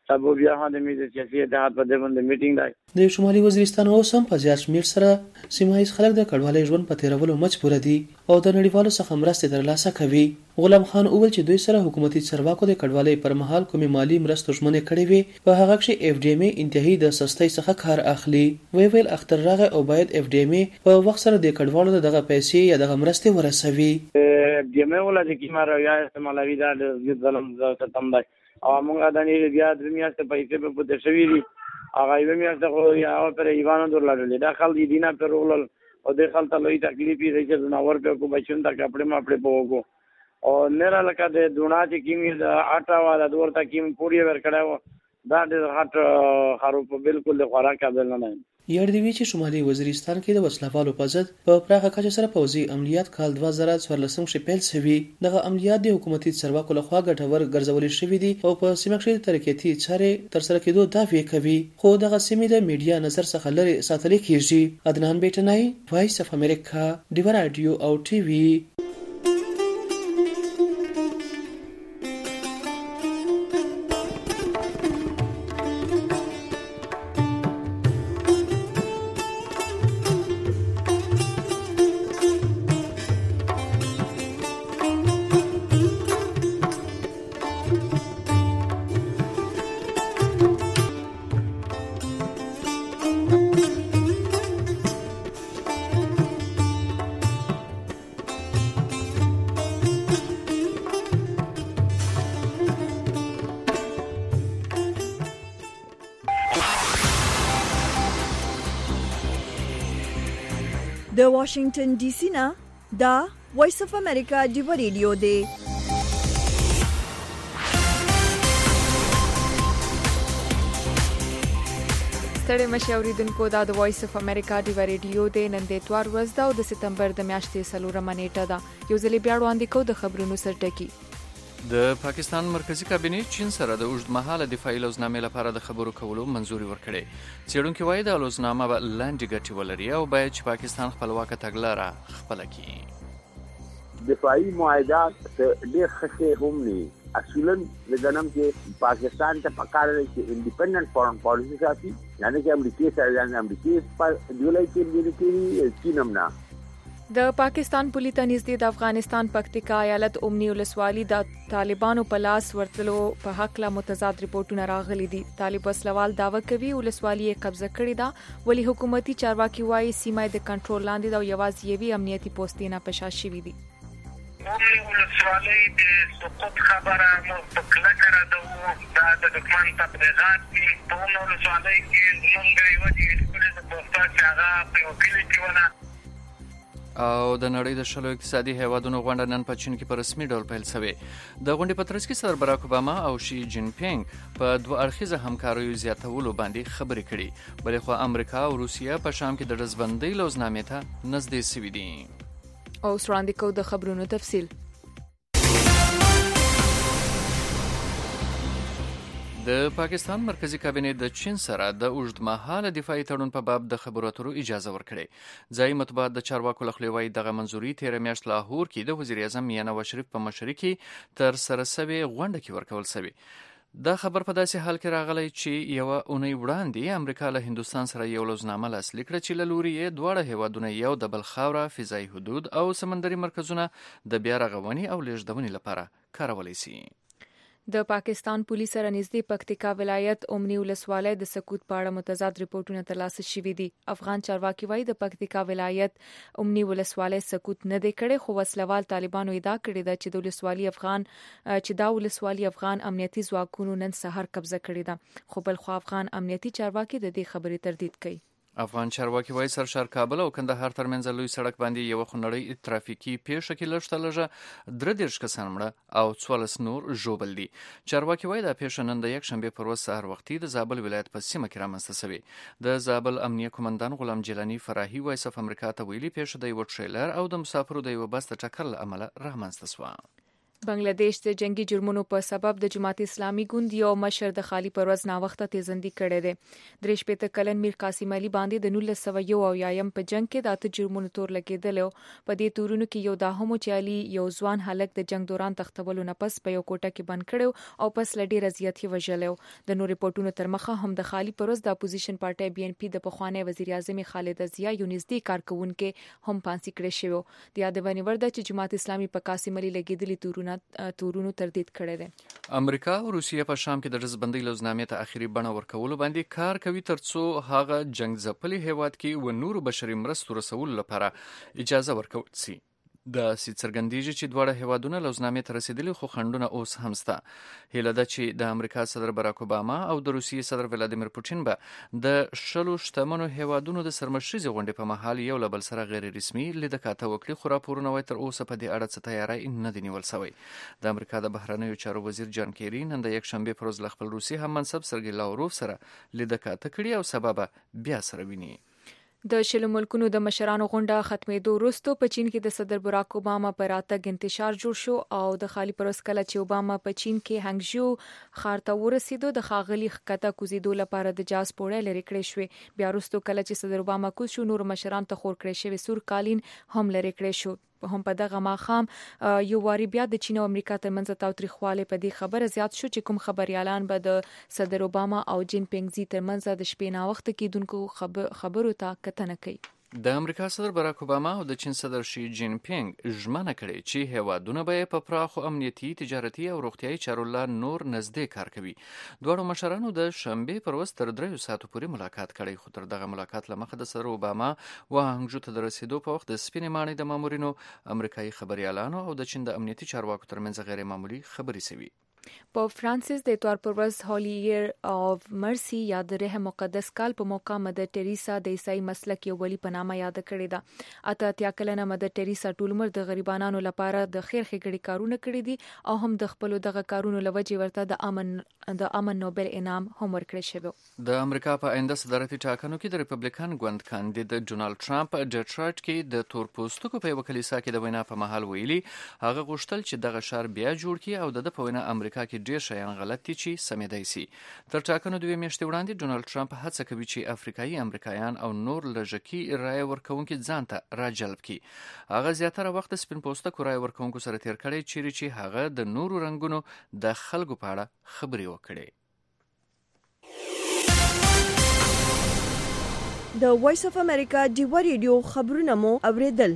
سبو بیا هم د میز سیاسي اتحاد په دې باندې میټینګ دی د شمالي وزیرستان اوس هم په زیات شمېر سره سیمه ییز خلک د کډوالۍ ژوند په تیرولو مجبور دي او د نړیوالو څخه مرستې ترلاسه کوي. غلام خان وویل چې دوی سره حکومتي چارواکو د کډوالۍ پر مهال کومې مالی مرستو ژمنې کړې وي په هغه کې اف ډي ام انتهایی د سستۍ څخه کار اخلي. وی ویل اختر راغی او باید اف ډي ام په وخت سره د کډوالو دغه پیسې یا دغه مرستې ورسوي. اف ډي ام ولا د کیما راویا استعمالوي دا د ظلم ستم دی او موږ د نه بیا د میاشتې پیسې په پته شوی دي هغه یې میاشتې خو یا پر ایوانو درلودل دا خل دي دینه پر ولل او د خل ته لوی تکلیف یې چې ناور په کو بچون تا کپڑے ما پړې پوغو او نره لکه د دونه چې کیمی د آټا والا دورته کیم پوری ور کړو دا د هټ خرو په بالکل د خوراک قابل نه نه. یاد دی چې شمالي وزیرستان کې د وسلوالو په ضد په پراخه کچه سره پوځي عملیات کال دوه زره څوارلسم کې پیل شوي. دغه عملیات د حکومتي چارواکو لخوا ګټور ګرځول شوي دي او په سیمه کې ترقیاتي چارې تر سره کېدو دعوی کوي خو دغه سیمې د میډیا نظر څخه لري ساتل کېږي. عدنان بیٹنای، وایس اف امریکا، ډیو رادیو او ټي وي. د واشنگټن ډي سي نه دا وایس اف امریکا ډیو ریډیو دی. ستړي مشه اوریدونکو دا د وایس اف امریکا ډیو ریډیو دی. نن د اتوار ورځ ده او د سپتمبر د میاشتې څلورمه نیټه ده. یو ځلې بیا وړاندې کوو د خبرونو سرټکی. د پاکستان مرکزی کابینه چین سره د اوږدمهاله دفاعي لوزنامې لپاره د خبرو کولو منځوري ورکړې. څېړونکي وایي دا لوزنامه به لاندې ګټې ولري او باید چې پاکستان خپلواکه تګلاره خپله کړي. دفاعي معاهدات ډېر ښه هم نه اصولا لګنم چې پاکستان ته پکار دی چې انډیپندنت فورن پالیسی ساتي یعنی چې امریکای سره یعنی امریکای په دیولای کې دی چین هم نه. د پاکستان پولیس ته نږدې د افغانستان پکتیکا ایالت اومنی ولسوالي د طالبانو په لاس ورتلو په حق لا متضاد ریپورتونه راغلي دي. طالب وسلوال داوا کوي ولسوالي یې قبضه کړې ده ولی حکومتي چارواکي وایي سیمه د کنټرول لاندې ده او یوازې یوې امنیتي پوسټونه په شا شوي دي. اومنی ولسوالي د سقوط خبره مو په کلکه راډوو دا د دښمن تبلیغات دي. په اومنی ولسوالي کې زموږ یوه ډیسپلې د پوسټا چې هغه په یو کلي کې وله او د نړۍ د شلو اقتصادي هیوادونو غونډه نن په چین کې په رسمي ډول پیل شوې. د غونډې په ترڅ کې صدر براک اوباما او شي جین پینګ په دوه اړخیزه همکاریو زیاتولو باندې خبرې کړې. بلې خو امریکا او روسیه په شام کې د ډزبندۍ لوزنامې ته نږدې شوي دي. او وړاندې کوو د خبرونو تفصیل. د پاکستان مرکزی کابینه د چین سره د اوږدمهاله دفاعي تړون په باب د خبرو اترو اجازه ورکړې. ځایي مطبوعات د چارواکو له خوا وایي دغه منځوري تیره میاشت لاهور کې د وزیر اعظم میاں نواز شریف په مشرۍ کې تر سره شوې غونډه کې ورکول شوې. دا خبر په داسې حال کې راغلی چې یوه اونۍ وړاندې امریکا له هندوستان سره یو لوزنامه لاسلیک کړه چې له لوري یې دواړه هیوادونه یو د بل خاوره، فضایي حدود او سمندري مرکزونه د بیا رغونې او لیږدونې لپاره کارولی شي. د پاکستان پولیس سره نږدې پکتیکا ولایت اومنی ولسوالۍ د سقوط په اړه متضاد ریپورتونه ترلاسه شوي دي. افغان چارواکي وایي د پکتیکا ولایت اومنی ولسوالۍ سقوط نه دی کړی خو وسلوال طالبانو ادعا کړې ده چې د ولسوالۍ افغان چې دا ولسوالۍ افغان امنیتي ځواکونو نن سهار قبضه کړې ده خو بل خو افغان امنیتي چارواکي د دې خبرې تردید کوي. افغان چارواکي وایي سرشار کابل او کندهار ترمنځ لوی سړک باندې یو خونړۍ ترافیکي پیښه کې لږ تر لږه درې دېرش کسان مړه او څوارلس نور ژوبل دي. چارواکي وایي دا پیښه نن د یکشنبې پر ورځ سهار وختي د زابل ولایت په سیمه کې رامنځته شوې. د زابل امنیه قومندان غلام جیلاني فراهي وایس اف امریکا ته ویلي پیښه د یو ټریلر او د مسافرو د یو بس د ټکر له امله رامنځته شوه. بنگلاديش د جنگي جرمونو په سبب د جماعت اسلامي ګوند یو مشر د خالی پروز ناوخته تیزندي کړي دي. درې شپېته کلن میر قاسم علي باندې د نولس سوه یو او یایم په جنگ کې د اته جرمونو تور لګیدل. په دې تورونو کې یو دا هم چې علي یو ځوان هلک د جنگ دوران تختولو نه پس په یو کوټه کې بند کړو او پس لډي رضایت یې وژلو. د نور ریپورتونو تر مخه هم د خالی پروز د اپوزیشن پارټي بي ان پی د پخوانی وزیر اعظم خالد ضیا یو نږدې کارکونکو هم پانسي کړی شو. د یادونې ورده چې جماعت اسلامي په قاسم علي لګیدلي تورونه تورونو تردید کړی دی. امریکا او روسیه په شام کې د رزبندۍ لوزنامې ته اخیری بڼه ورکولو باندې کار کوي ترڅو هغه جنگ ځپلي هیواد کې و نورو بشري مرستو رسولو لپاره اجازه ورکول شي. د څرګندېږي چې دواړه هیوادونه لوزنامې ته رسیدلي خو خنډونه اوس هم شته. هیله ده چې د امریکا صدر باراک اوباما او د روسیې صدر ولادیمیر پوتین به د شلو شتمنو هیوادونو د سرمشریزې غونډې په مهال یو له بل سره غیر رسمي لیدکاته وکړي، خو راپورونه وایي تر اوسه په دې اړه څه تیاری نه دی نیول شوی. د امریکا د بهرنیو چارو وزیر جان کیری نن د یکشنبې پر ورځ له خپل روسي هم منصب سرګي لاوروف سره لیدکاته کړي او سبب بیا سره ویني. د شلو ملکونو د مشرانو غونډه ختمېدو وروسته په چین کې د صدر باراک اوباما په راتګ انتشار جوړ شو او د خالي پروس کله چې اوباما په چین کې هنګژو ښار ته ورسېدو د ښاغلي ښکته کوزېدو لپاره د جاز پوړۍ لرې کړې شوې. بیا وروسته کله چې صدر اوباما کوز شو نور مشران ته خور کړی شوی سور قالین هم لرې کړی شو. هم په دغه ماښام یو واری بیا د چین او امریکا ترمنځ تاوتریخوالی په دې خبره زیات شو چې کوم خبريالان به د صدر اوباما او جین پینګ زی ترمنځ د شپې ناوخته کېدونکو خبرو ته کتنه کوي. د امریکا صدر باراک اوباما او د چین صدر شي جین پینګ ژمنه کړې چې هیوادونه به په پراخو امنیتي، تجارتي او روغتيایي چارو لا نور نږدې کار کوي. دواړو مشرانو د شنبې پر ورځ تر دریو ساعتو پورې ملاقات کړی، خو تر دغه ملاقات لمخه د صدر اوباما و هنګژو ته د رسیدو په وخت د سپینې ماڼۍ د مامورینو، امریکایي خبريالانو او د چین د امنیتي چارواکو ترمنځ غیر معمولی خبرې شوي. په فرانسیس د اتوار پر ورځ هولي ایئر اف مرسی یا د رحم مقدس کال په موقع مدر ټریسا د عیسائی مسلک یو ولی په نامه یاد کړی ده. اته اتیا کلنه مدر ټریسا ټول عمر د غریبانو لپاره د خیر ښېګړې کارونه کړي دي او هم د خپل دغه کارونو لوجې ورته د امن د امن نوبل انعام هم ورکړی شوی. د امریکا په آینده صدارتي ټاکنو کې د ریپبلیکن ګوند کاندید ډونالد ټرمپ ډیټرایټ کې د تور پوستکو په یو کلیسا کې د وینا په محل ویلي هغه غوښتل چې دغه ښار بیا جوړ کړي او د په وینا امریکا کې ډیر شیان غلط دي چې سمېدای شي. تر ټاکنو دوه میاشتې وړاندې ډونالد ټرمپ هڅه کوي چې افریقایي امریکایان او نور لږکي رایه ورکوونکي ځان ته راجلب کړي. هغه زیاتره وخت سپین پوستکو رایه ورکوونکو سره تیر کړی چیرې چې هغه د نورو رنګونو د خلکو په اړه خبرې وکړي. د وایس اف امریکا ډیوا ریډیو خبرونه مو اوریدل.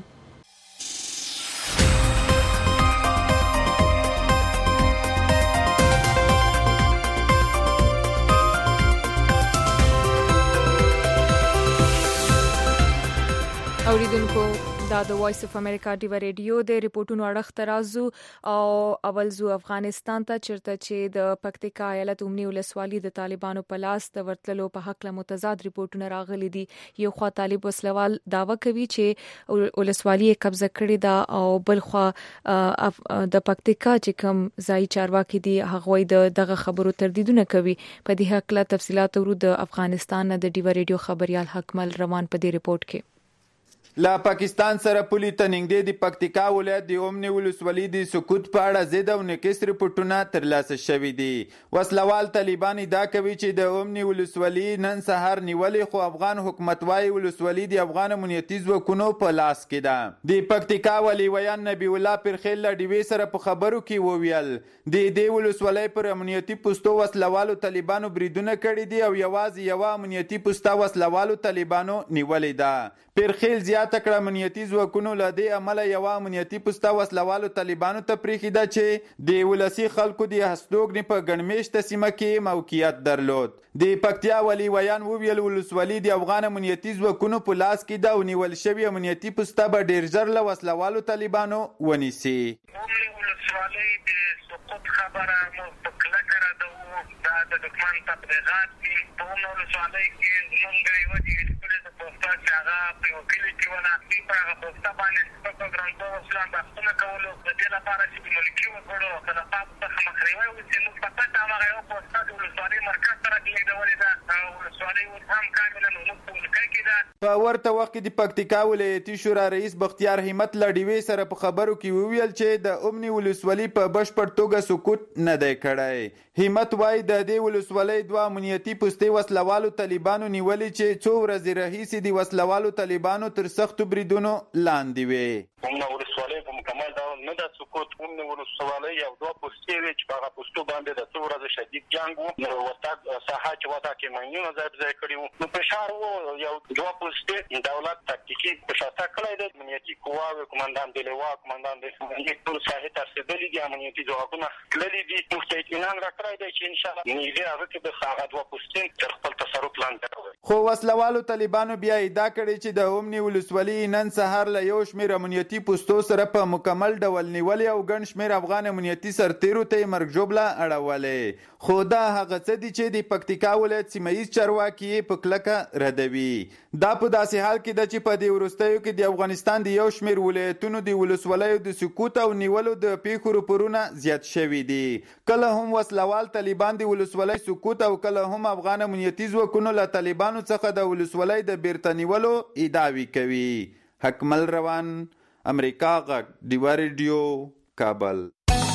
اوریدونکو دا د وایس اف امریکا ډیوا ریډیو د ریپورتونو اړخ ترازو او اول زو افغانستان ته چرته چې د پکتیکا ایالت عمومي ولسوالۍ د طالبانو په لاس د ورتللو په حق له متضاد ریپورتونه راغلي دي. یو خوا طالب وسلوال داوا کوي چې ولسوالۍ قبضه کړې ده او بل خوا د پکتیکا چې کوم ځای چارواکي دي هغه د دغه خبرو تردیدونه کوي. په دې حق له تفصيلات ورو د افغانستان د ډیوا ریډیو خبريال حکمل روان په دې ریپورت کې. لا پاکستان سره پولی تننګ دی پکتیکا ولایت د اومنی ولسوالۍ د سقوط په اړه زیاده او نقص ریپورتونه ترلاسه شوي دي. وسلوال طالبان دا کوي چې د اومنی ولسوالۍ نن سهار نیولې خو افغان حکومت وايي ولسوالۍ د افغان امنیتي ځواکونو په لاس کې ده. د پکتیکا ولی ویان نبی الله پرخیل ډیوی سره په خبرو کې وویل د دې ولسوالۍ پر امنیتي پوسټو وسلوالو طالبانو بریدونه کړي دي او یوازې یو امنیتي پوسټه وسلوالو طالبانو نیولې ده. پرخیل زیات تکړه امنیتي ځواکونو له دې عمله یو امنیتي پوسټه وسلوالو طالبانو ته پریښې ده چې د ولسی خلکو د هستوګنې په ګڼمېشته سیمه کې موقعیت درلود. د پکتیا ولی ویان وویل ولسوالۍ د افغان امنیتي ځواکونو په لاس کې ده او نیول شوې امنیتي پوسټه به ډېر ژر له وسلوالو طالبانو ونیسي. ولسوالۍ د سقوط خبره مو په کلکه ردوو. دا د دښمن تبلیغات دي. په اومنه ولسوالۍ کې زمونږ یوه ډېر ښکلې د پوسټه چې هغه په یو کلي کې وه دوی په هغه پوسټه باندې سپکو ګرانتو وسلان بحثونه کولو د دې لپاره چې د ملکي وګړو او خلافاتو څخه مخنیوی وشي. موږ په پټه هماغه یوه پوسټه د ولسوالۍ مرکز سره لېږدولې ده. ولسوالۍ اوس هم کاملا زموږ په ولکه کې ده. په ورته وخت کې د پکتیکا ولایتي شورا رئیس بختیار همت له ډیوې سره په خبرو کې وویل چې د امني ولسوالۍ په بشپړ توګه سقوط نه دی کړی. همت وایي د دې ولسوالۍ دوه امنیتي پوستې وسلوالو طالبانو نیولې چې څو ورځې راهیسې د وسلوالو طالبانو تر سختو بریدونو لاندې وې. امنه ولسوالۍ په مکمل ډول نه ده سقوط. امنه ولسوالۍ یو دوه پوستې وې چې په هغه پوستو باندې د څو ورځې شدید جنګ و. نو ورته ساحه چې وتا کې ماینونه ځای ځای کړي وو. نو فشار و یو دوه پوستې دولت تاکتیکي فشار کړی دی. امنیتي قواوې کمانډان د لوا کمانډان د امنیت ټول ساحې ته رسېدلي دي. امنیتي ځواکونه تللي دي. موږ ته اطمینان راکړی دی چې انشاءالله نیوې هغه کې به هغه دوه پوستې تر خپل تصرف لاندې راوړي. خو وسلوالو طالبانو بیا ادعا کړې چې د امني ولسوالۍ نن سهار له یو شمېر امنیتي پوستو سره په مکمل ډول نیولې او ګڼ شمېر افغان امنیتي سرتیرو ته یې مرګ ژوبله اړولې. خو دا هغه څه دي چې د پکتیکا ولایت سیمه ییز چارواکي یې په کلکه ردوي. دا په داسې حال کې ده چې په دې وروستیو کې د افغانستان د یو شمېر ولایتونو د ولسوالیو د سقوط او نیولو د پیښو راپورونه زیات شوي دي. کله هم وسلوال طالبان د ولسوالۍ سقوط او کله هم افغان امنیتي ځواکونو له طالبانو څخه د ولسوالۍ د بیرته نیولو ادعاوې کوي. حکمل روان، امریکا غږ، ډیوا ریډیو، کابل.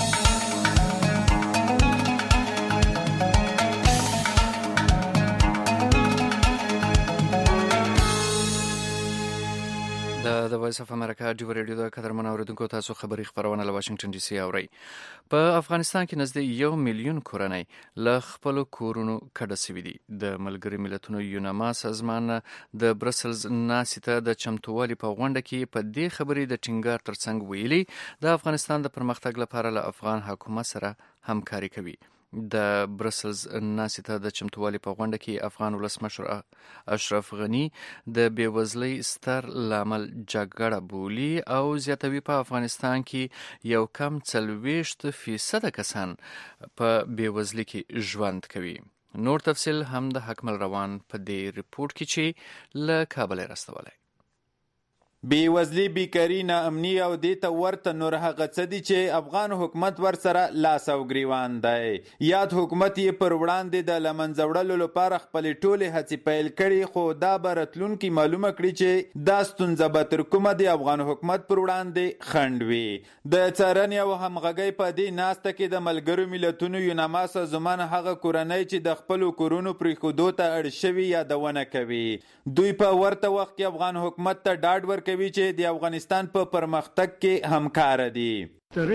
د وایس اف امریکا ډیوا ریډیو د قدرمن اوریدونکو تاسو خبري خبرونه له واشنگټن ډي سي اوري. په افغانستان کې نږدې یو میلیون کورنۍ له خپل کورونو کډه شوي دي. د ملګري ملتونو یوناما سازمان د برسلز ناسته د چمتووالي په غونډه کې په دې خبرې د ټینګار ترڅنګ ویلي د افغانستان د پرمختګ لپاره له افغان حکومت سره همکاري کوي. د برسلز ناسته د چمتووالي په غونډه کې افغان ولسمشر اشرف غنی د بیوزلۍ ستر لامل جګړه بولي او زیاتوي په افغانستان کې یو کم څلوېښت فیصده کسان په بیوزلۍ کې ژوند کوي. نور تفصیل هم د حکمل روان په دې ریپورت کې چې له کابل راستولی. بیوزلی، بیکاری، ناامني او دې ته ورته نور هغه څه دي چې افغان حکومت ورسره لاس او ګریوان دی. یاد حکومت یې پر وړاندې د له منځه وړلو لپاره خپلې ټولې هڅې پیل کړي، خو دا به راتلونکي معلومه کړي چې دا ستونزه به تر کومه د افغان حکومت پر وړاندې خنډ وي. د څارنې او همغږۍ په دې ناسته کې د ملګرو ملتونو یوناما سازمان هغه کورنۍ چې د خپلو کورونو پرېښودو ته اړ شوي یادونه کوي. دوی په ورته وخت کې افغان حکومت ته ډاډ ورکوي کوي چې د افغانستان په پرمختګ کې همکار دي.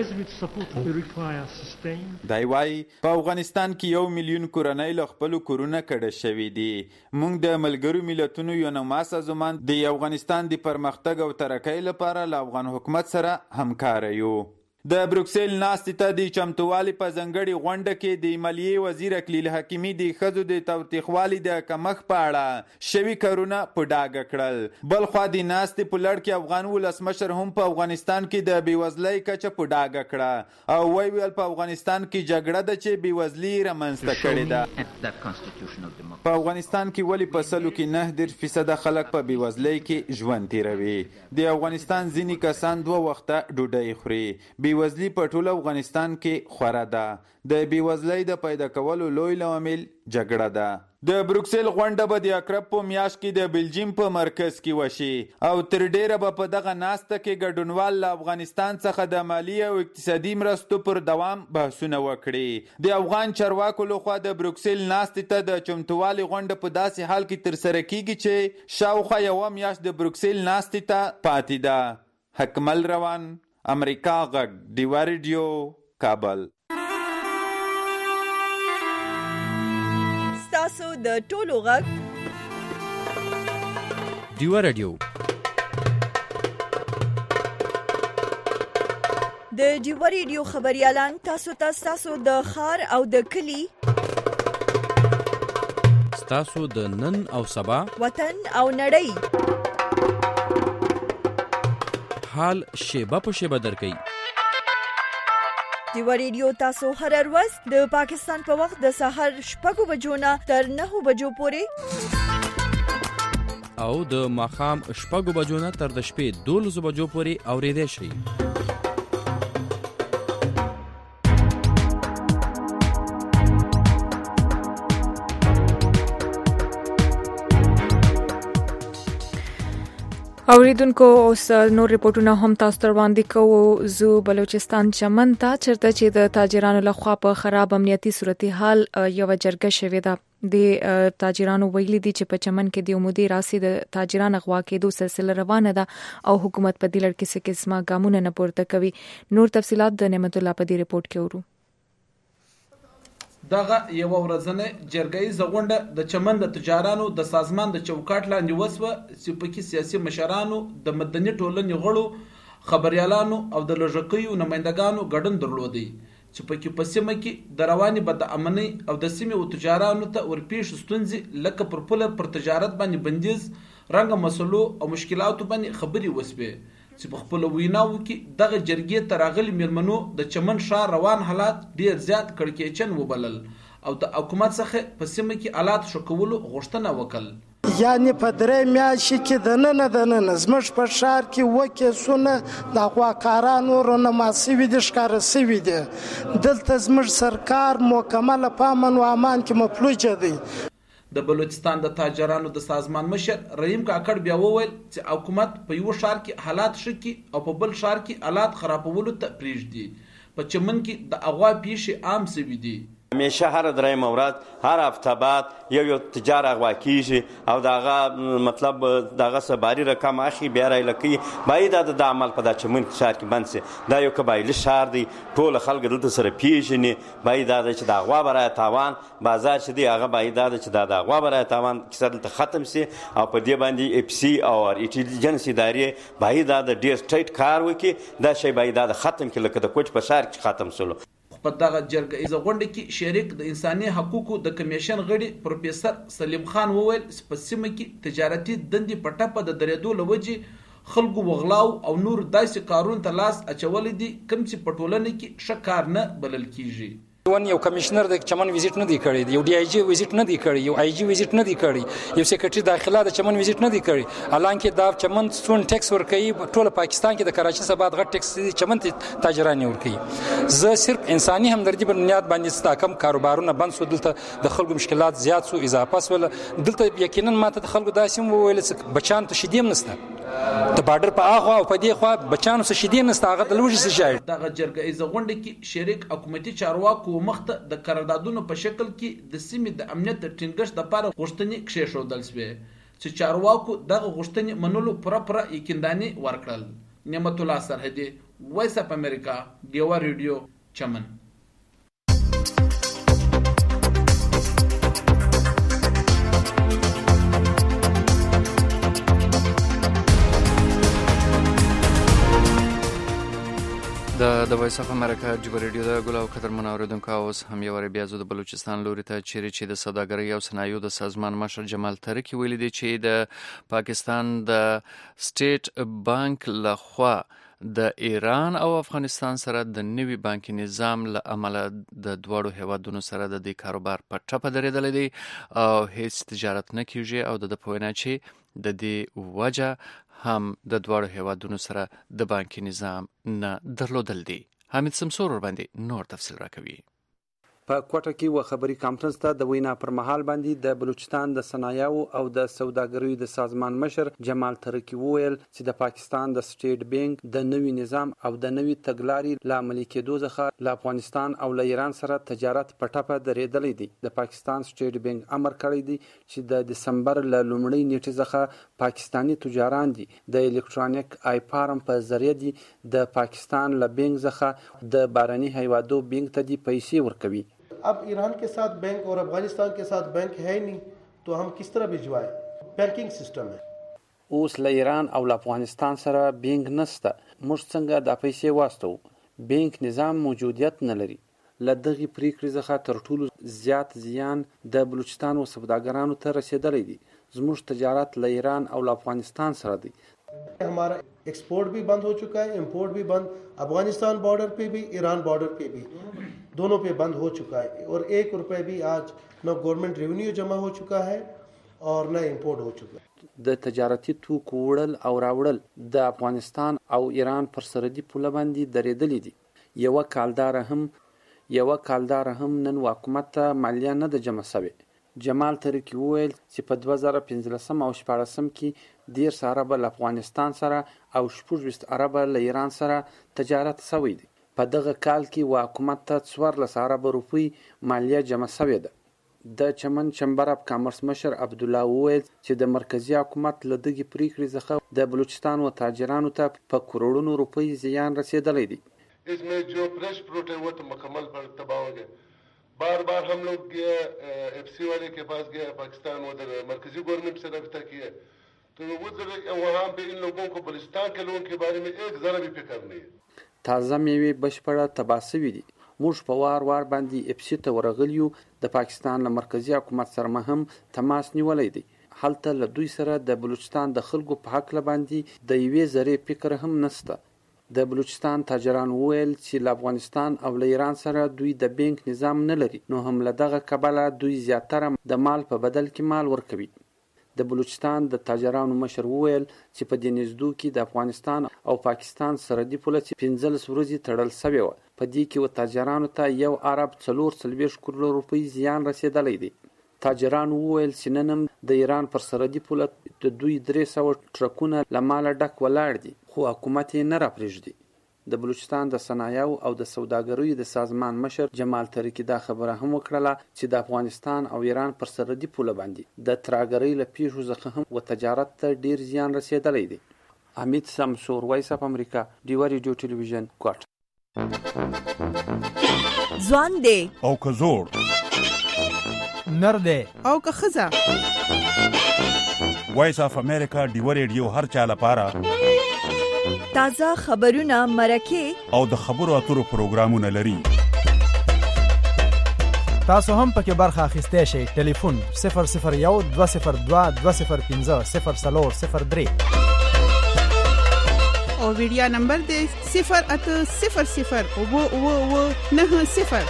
دی وايي په افغانستان کې یو میلیون کورنۍ له خپلو کورونه کډه شوي دي. موږ د ملګرو ملتونو یوناما سازمان د افغانستان د پرمختګ او ترقۍ لپاره له افغان حکومت سره همکار یو. د بروکسل ناستې ته د چمتووالي په ځانګړې غونډه کې د مالیې وزیر اکلیل حکیمي د ښځو د تاوتریخوالي د کمښت په اړه شوي کارونه په ډاګه کړل. بل خوا د ناستې په لړ کې افغان ولسمشر هم په افغانستان کې د بېوزلۍ کچه په ډاګه کړه او ویې ویل په افغانستان کې جګړه ده چې بېوزلي رامنځته کړې ده. په افغانستان کې ولې په سلو کې نهه دېرش فیصده خلک په بېوزلۍ کې ژوند تېروي. د افغانستان ځینې کسان دوه وخته ډوډۍ خوري. بیوزلی په ټول افغانستان کې خوره ده. د بیوزلۍ د پیدا کولو لوی لامل جګړه ده. د بروکسل غونډه به د اکرب په میاشت کې د بلجیم په مرکز کې وشي او تر ډیره به په دغه ناسته کې ګډونوال له افغانستان څخه د مالی او اقتصادي مرستو پر دوام بحثونه وکړي. د افغان چارواکو لخوا د بروکسل ناستې ته د چمتووالي غونډه په داسې حال کې ترسره کیږي چې شاوخوا یوه میاشت د بروکسل ناستې ته پاتې ده. حکمل روان، امریکا غږ، ډیوا ریډیو، کابل. ستاسو د ټولو غږ ډیوا ریډیو. د ډیوا ریډیو خبريالان تاسو ته تاسو د خار او د کلی تاسو د نن او سبا وطن او نړۍ حال شیبه په شیبه درکې. ډیوا ریډیو تاسو هر ورځ د پاکستان په وخت د سحر شپږ بجو نه تر نهه بجو پورې او د ماښام شپږ بجو نه تر د شپې دولس بجو پورې اورېدای شئ. اوریدونکو اوس نور ریپورتونه هم تاسو ته وړاندې کوو. زو بلوچستان چمن ته چرته چې د تاجرانو لخوا په خراب امنیتي صورتحال یو جرګه شوې ده. د تاجرانو ویلي دي چې په چمن کې د عمودي راسي د تاجرانو غوا کېدو سلسله روانه ده او حکومت په دې لړ کې څه قسمه ګامونه نه پورته کوي. نور تفصيلات د نعمت الله په دې ریپورت کې ورو. دغه یو ورځنه جرګې زغونډه د چمن د تجارانو د سازمان د چوکاټ لاندې وسوه چې پکې سیاسي مشرانو د مدني ټولنې غړو خبريالانو او د لږکیو نمائندګانو ګډون درلودي چې پکې په سیمه کې د رواني بد امنۍ او د سیمې او تجارانو ته ورپېښ ستونزې لکه پر پوله پر تجارت باندې بندیز رنګ مسلو او مشکلاتو باندې خبري وسوي چې په خپل ویناو کې دغه جرګې ته راغلي میرمنو د چمن ښار روان حالات ډیر زیات کړکېچن وبلل او د حکومت څخه په سیمه کې حالات ښه کولو غوښتنه وکړه. یعنی په درې میاشتې کې د نن د نن زموږ په ښار کې وکیسونه د غواکارانو رونما سوي دي ښکاره سوي دي. دلته زموږ سرکار مکمل په امن او امان کې مفلوج دی. د بلوچستان د تاجرانو د سازمان مشر رحیم کاکړ بیا وویل چې حکومت په یو ښار کې حالات شکی او په بل ښار کې حالات خرابولو ته پریږدي. په چمن کې د اغوا پیښې عام سوي دي. همیشه هر درې مورد هر هفته بعد یو یو تجار اغوا کیږي او داغه مطلب داغه سباري رقم اخی بیا راي لکی باید د عمل په د چمن ښار کې بند سي. دا یو قبایلی ښار دی ټول خلک دلته سره پیژني. باید د چې د اغوا برای تاوان بازار چې دی هغه باید د چې د اغوا برای تاوان کیسه دلته ختم سي او په دې باندې اف سي او انټيليجنس ادارې باید د ډیر سټریټ کار وکړي. دا شی باید د ختم کړي لکه د کوچ په ښار کې ختم سولو. په دغه جرګې زغونډه کې شریک د انساني حقوقو د کمیشن غړي پروفیسور سلیم خان وویل په سیمه کې تجارتي دندې په ټپه د درېدو لوجې خلکو وغلاو او نور داسې کارون ته لاس اچول دي کوم چې په ټولنه کې ښه کار نه بلل کیږي. ون یو کمشنر د چمن وزټ نه دی کړی، یو ډي آی جی وزټ نه دی کړی، یو آی جی وزټ نه دی کړی، یو سیکریټری داخله د چمن وزټ نه دی کړی. حالانکه دا چمن څون ټیکس ورکوي ټول پاکستان کې د کراچي څخه بعد غټ ټیکس چمن ته تاجران ورکوي. زه صرف انساني همدردي په بنیاد باندې ستاکم کاروبارونه بند سو، دلته د خلکو مشکلات زیات سو، اضافه سول. دلته یقینا ماته د خلکو داسې وویل چې بچان ته شیدیم نسته، د بارډر په اخوا او په دې خوا بچانو څه شیدیم نسته، هغه د لوجي څه شاید. دغه جرګې زغونډه کې شریک حکومتي چارواکو مخته د قراردادونو په شکل کې د سیمې د امنیت ټینګښت لپاره غوښتنې کښېښودل شوې چې چارواکو دغه غوښتنې منلو پوره پوره یقینداني ورکړل. نعمت الله سرحدي، وایس اف امریکا، ډیوا ریډیو، چمن. د د وایس اف امریکا ډیوا ریډیو د ګلاو قدر منوریدونکو اوس هم یو ری بیا زو د بلوچستان لوري ته چیرې چې د سوداګرۍ او صنایعو د سازمان مشر جمال ترکی ویلي دی چې د پاکستان د سټیټ بانک لخوا د ایران او افغانستان سره د نوي بانکي نظام له امله د دواړو هیوادونو سره د دې کاروبار په ټپه درېدلی دی او هیڅ تجارت نه کیږي او د د پوهنه چې د دې وجه هم د دواړو هیوادونو سره د بانکي نظام نه درلودل دي. حمید سمسور ور باندې نور تفصیل راکوي. په کوټه کې و خبري کانفرنس ته د وینا پر مهال باندې د بلوچستان د صنایعو او د سوداګریو د سازمان مشر جمال ترکی وویل چې د پاکستان د سټیټ بانک د نوي نظام او د نوي تګلارې له عملي کېدو څخه له افغانستان او له ایران سره تجارت په ټپه درېدلی دی. د پاکستان سټیټ بانک امر کړی دی چې د دسمبر له لومړۍ نیټې څخه پاکستانی تجاران دي د الکترونیک آی فارم په ذریعه دي د پاکستان له بانک څخه د باراني هیوادو بانک ته دي پیسې ورکوي. अब ईरान के साथ बैंक और अफगानिस्तान के साथ बैंक है नहीं तो हम किस तरह भिजवाएं? बैंकिंग सिस्टम है. اوس له ایران او له افغانستان سره بانک نشته، موږ څنګه د پیسې واستو؟ بانک نظام موجودیت نه لري. له دغې پریکړې څخه تر ټولو زیات زیان د بلوچستان او سوداګرانو ته رسیدلی دی. زموږ تجارت له ایران او له افغانستان سره دی. हमारा एक्सपोर्ट भी बंद हो चुका है, इंपोर्ट भी बंद, अफगानिस्तान बॉर्डर पे भी ईरान बॉर्डर पे भी दोनों पे बंद हो चुका है और एक रुपए भी आज न गवर्नमेंट रेवेन्यू जमा हो चुका है और न इंपोर्ट हो चुका है. د تجارتي توکو وړل او راوړل د افغانستان او ایران پر سرحدي پوله باندې درېدلي دي. یوه کالدار هم یوه کالدار هم نن حکومت ته مالیه نه ده جمع شوې. جمال ترکی وویل چې په دوه زره پنځلسم او شپاړسم کې دیرش اربه له افغانستان سره او شپږ ویشت اربه له ایران سره تجارت شوی دی. په دغه کال کې و حکومت ته څوارلس اربه روپۍ مالیه جمع شوې ده. د چمن چمبر اف کامرس مشر عبدالله وویل چې د مرکزی حکومت له دغې پریکړې څخه د بلوچستان و تاجرانو ته په کروڑونو روپۍ زیان رسیدلی دی. इसमें जो प्रेस फ्रूट है वो तो मुकम्मल तबाह हो गया. बार बार हम लोग गए एफ सी वाले के पास गए पाकिस्तान, उधर मरकजी गवर्नमेंट से रब्ता किया तो उधर वहाँ पे इन लोगों को बलूचिस्तान के लोगों के बारे में एक जरा भी फिक्र नहीं है. تازه میوې بشپړه تباه شوي دي. موږ په وار وار باندې اف سی ته ورغلیو. د پاکستان له مرکزی حکومت سره هم تماس نیولی دی. هلته له دوی سره د بلوچستان د خلکو په حق باندې د یوې ذرې فکر هم نشته. د بلوچستان تاجران وویل چې له افغانستان او له ایران سره دوی د بانک نظام نه لري، نو هم له دغه کبله دوی زیاتره د مال په بدل کې مال ورکوي. د بلوچستان د تاجرانو مشر وویل چې په دې نږدو کې د افغانستان او پاکستان سرحدي پوله چې پنځلس ورځې تړل شوې وه، په دې کې و تاجرانو ته یو ارب څلور څلوېښت کروړه روپۍ زیان رسېدلی دی. تاجرانو وویل چې نن هم د ایران پر سرحدي پوله د دوی درې سوه ټرکونه له ماله ډک ولاړ دي، خو حکومت یې نه راپرېږدي. د بلوچستان د صنایعو او د سوداګریو د سازمان مشر جمال ترکی دا خبره هم وکړله چې د افغانستان او ایران پر سرحدي پوله باندې د ترهګرۍ له پیښو څخه هم و تجارت ته ډیر زیان رسېدلی دی. حمید سمسور، وایس اف امریکا، ډیوه ریډیو ټلویزیون، کوټ. ځوان دی او که زوړ، نر دی او که ښځه، وایس اف امریکا ډیوه ریډیو هر چا لپاره تازه خبرونه، مرکې او د خبرو اترو پروګرامونه لري. تاسو هم پکې برخه اخیستی شئ. ټلیفون صفر صفر یو دوه صفر دوه دوه صفر پنځه صفر څلور صفر درې او ویډیا نمبر دی صفر اته صفر صفر اووه اووه اووه نهه صفر.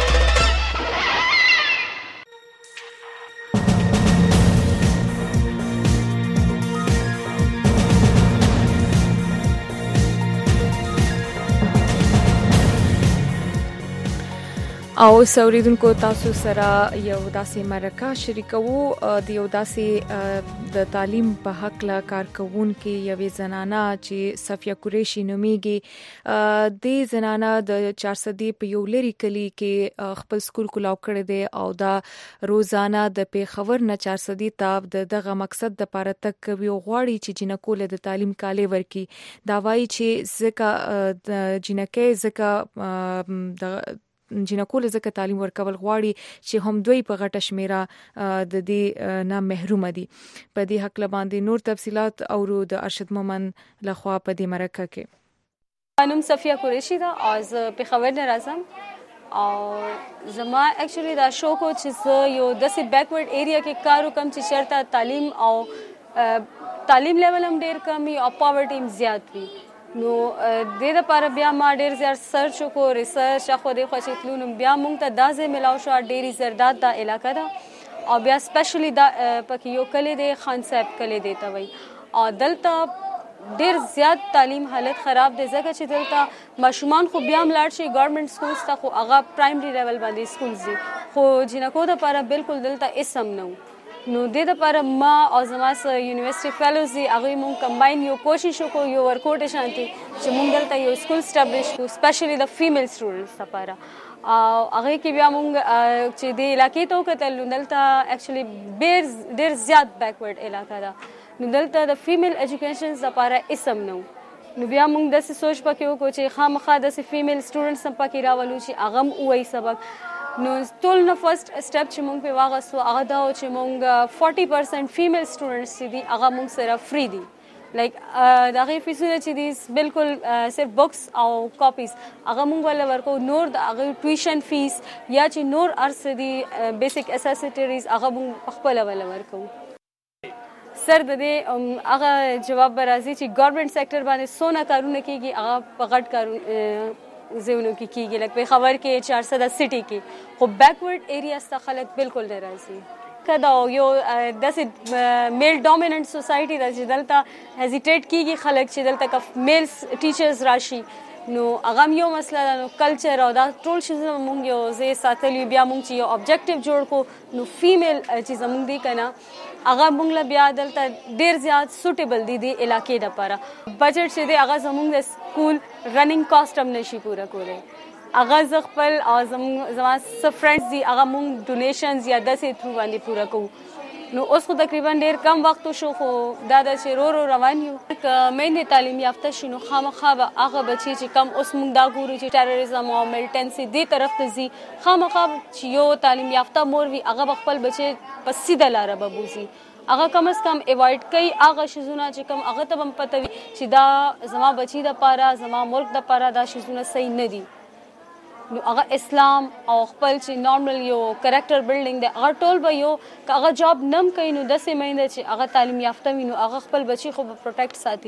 او سوریدونکو تاسو سره یو داسې مرکه شریکوو د یو داسې د تعلیم په حق له کارکونکو یوې زنانه چې صفیه قریشي نومیږي. د زنانه د چارسدي په یو لري کلی کې خپل سکول کولاو کړی دی او دا روزانه د پیښور نه چارسدي ته د دغه مقصد د پاره تک کوي غواړي چې جنکو له د تعلیم کالي ورکي. دا وایي چې زکه جنکه زکه د جنکو له ځکه تعلیم ورکول غواړي چې هم دوی په غټه شمیره د دې نه محروم دي. په دې حق باندې نور تفصيلات اورو د ارشد مومن لخوا په دې مرکه کې. انم صفیه قریشی دا از پیښور نه راځم او زما اکچولی دا شو کو چې یو داسې بیکورډ ایریا کې کار وکم چې شرطه تعلیم او تعلیم لیول هم ډیر کم او پاورټي هم زیات وي. نو د دې لپاره بیا ما ډیر زیات سرچ وکړو، ریسرچ خو دې خو چې تلونم بیا مونږ ته دا ځای ملاو شو ډیری زرداد دا علاقه ده او بیا سپیشلی دا پکې یو کلی دی خان صاحب کلی دی ته وایي او دلته ډیر زیات تعلیم حالت خراب دی ځکه چې دلته ماشومان خو بیا هم لاړ شي ګورنمنټ سکولز ته، خو هغه پرایمري لیول باندې سکولز دي، خو جنکو دپاره بالکل دلته اسم نه و. نو د دې لپاره ما او زما سره یونیورسيټي فیلوز دي هغوی مونږ کمباین یو کوشش وکړو یو ورکوټ شانتي چې مونږ دلته یو سکول سټابلیش کړو سپیشلی د فیمیل سټوډنټس لپاره. او هغې کې بیا مونږ چې د علاقې ته وکتل نو دلته اکچولی ډېر ډېر زیات بیکورډ علاقه ده، نو دلته د فیمیل ایجوکیشن لپاره اسم نه و. نو بیا مونږ داسې سوچ پکې وکړو چې خامخا داسې فیمیل سټوډنټس هم پکې راولو چې هغه هم ووایي سبق. نو ټول نه فرست سټپ چې مونږ پې واغستو هغه دا و چې مونږ فورټي پرسنټ فیمیل سټوډنټس چې دي هغه مونږ سره فری دي، لایک د هغې فیسونه چې دي بالکل صرف بکس او کاپیز هغه مونږ وله ورکوو، نور د هغې ټویشن فیس یا چې نور هر څه دي بیسک اساسټریز هغه مونږ پخپله وله ورکوو. سر د دې هغه جواب به راځي چې ګورنمنټ سیکټر باندې څونه کارونه کېږي هغه په غټ کارونه زیونو کې کېږي، لکه پیښور کې چارسده سټي کې، خو بیکورډ ایریاز ته خلک بالکل نه راځي. که دا یو داسې میل ډومیننټ سوسایټي ده چې دلته هزیټیټ کېږي خلک چې دلته که میل ټیچرز راشي نو هغه یو مسله ده. نو کلچر او دا ټول شیزونه مونږ یو ځای ساتلی، بیا مونږ چې یو ابجیکټیو جوړ کړو نو فیمیل چې زمونږ دی که نه هغه مونږ له بیا دلته ډېر زیات سوټیبل دي د علاقې دپاره. بجټ چې دی هغه زمونږ د سکول رننګ کاسټ هم نشي پوره کولی. هغه زه خپل او زمونږ زما څه فرینډز دي هغه مونږ ډونیشنز یا داسې تھرو باندې پوره کوو. نو اوس خو تقریبا ډېر کم وخت شو، خو دا ده چې رو رو روان یو. که میندې تعلیم یافته شي نو خامخا به هغه بچي چې کم اوس موږ دا ګورو چې ټیرریزم او ملټنسي دې طرف ته ځي، خامخا چې یو تعلیم یافته مور وي هغه به خپل بچي په سیده لاره به بوځي. هغه کم از کم ایوایډ کوي هغه شیزونه چې کم هغه ته به هم پته وي چې دا زما بچي دپاره زما ملک دپاره دا شیزونه صحیح نه دي. نو هغه اسلام او خپل چې نارمل یو کریکټر بلډینګ دی هغه ټول به یو که هغه جاب نم کوي نو داسې میندې چې هغه تعلیم یافته وي نو هغه خپل بچي خو به پروټیکټ ساتي.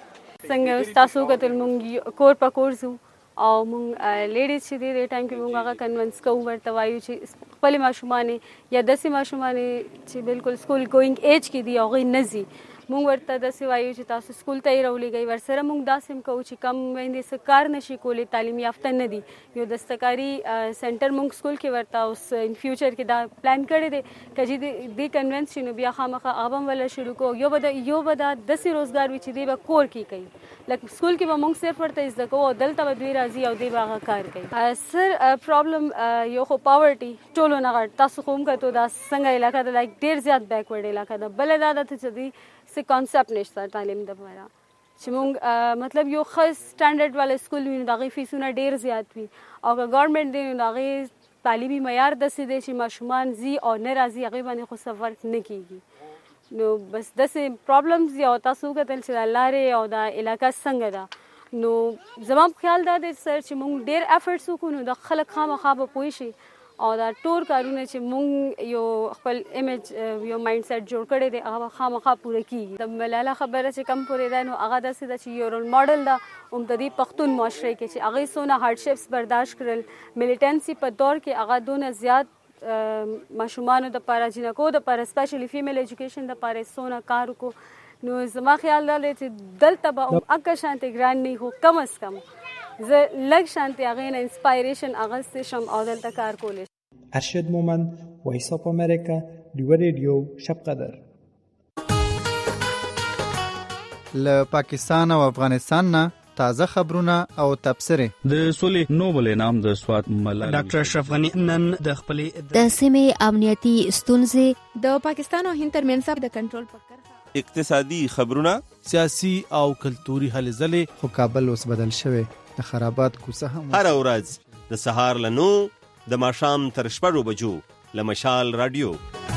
څنګه ستاسو وکتل مونږ کور په کور ځو او مونږ لیډیز چې دی دې ټایم کې مونږ هغه کنوینس کوو، ورته وایو چې خپلې ماشومانې یا داسې ماشومانې چې بالکل سکول ګوینګ ایج کې دي هغوی نه ځي، مونږ ورته داسې وایو چې تاسو سکول ته یې راولېږئ. ورسره مونږ داسې هم کوو چې کم میندې څه کار نشي کولی، تعلیم یافته نه دي، یو دستکاري سنټر مونږ سکول کې ورته اوس ان فیوچر کې دا پلان کړی دی که چې دې کنوینس شي نو بیا خامخا هغه هم وله شروع کوو. یو به د یو به دا داسې روزګار وي چې دی به کور کې کوي، لکه سکول کې به مونږ صرف ورته زده کوو او دلته به دوی راځي او دی به هغه کار کوي. سر پرابلم یو خو پاورټي ټولو نه غټ، تاسو خو هم کتو دا څنګه علاقه ده، لایک ډېر زیات بیکورډ علاقه ده. بله دا ده چې دی څه کانسپټ نشته تعلیم دپاره چې مونږ مطلب یو ښه سټنډرډ والا سکول وي نو د هغې فیسونه ډېر زیات وي، او که ګورنمنټ دی نو د هغې تعلیمي معیار داسې دی چې ماشومان ځي او نه راځي هغې باندې خو څه فرق نه کېږي. نو بس داسې پرابلمز دي او تاسو وکتل چې دا لارې او دا علاقه څنګه ده. نو زما په خیال دا دی سر چې مونږ ډېر افرټس وکړو نو د خلک خامخا به پوه شي او دا ټول کارونه چې مونږ یو خپل امیج یو مایند سیټ جوړ کړی دی هغه خامخا پوره کېږي. د ملاله خبره چې کم پورې ده نو هغه داسې ده چې یو رول ماډل ده هم د دې پښتون معاشرې کې چې هغوی څونه هارډشپس برداشت کړل. ملیټنسي په دور کې هغه دونه زیات ماشومانو دپاره جنکو دپاره سپیشلی فیمیل ایجوکیشن دپاره څونه کار وکړو. نو زما خیال دا دی چې دلته به هم اکه شانتې ګران نه خو کم از کم زه لږ شانتې هغې نه انسپایریشن اخیستی شم او دلته کار کولی. ارشد مومند، وایس آف امریکا، ډیوه ریډیو شب قدر. له پاکستان او افغانستان نه تازه خبرونه او تبصرې. د سولې نوبل انعام د سوات ملالۍ ډاکټر اشرف غنی نن د خپلې د سیمې امنیتي ستونزې، د پاکستان او هند ترمنځ د کنټرول په کرښه، اقتصادي خبرونه، سیاسي او کلتوري هلې ځلې. خو کابل اوس بدل شوی، د خرابات کوڅه هم. هر ورځ د سهار له نو د ماښام تر شپږو بجو له مشال رادیو.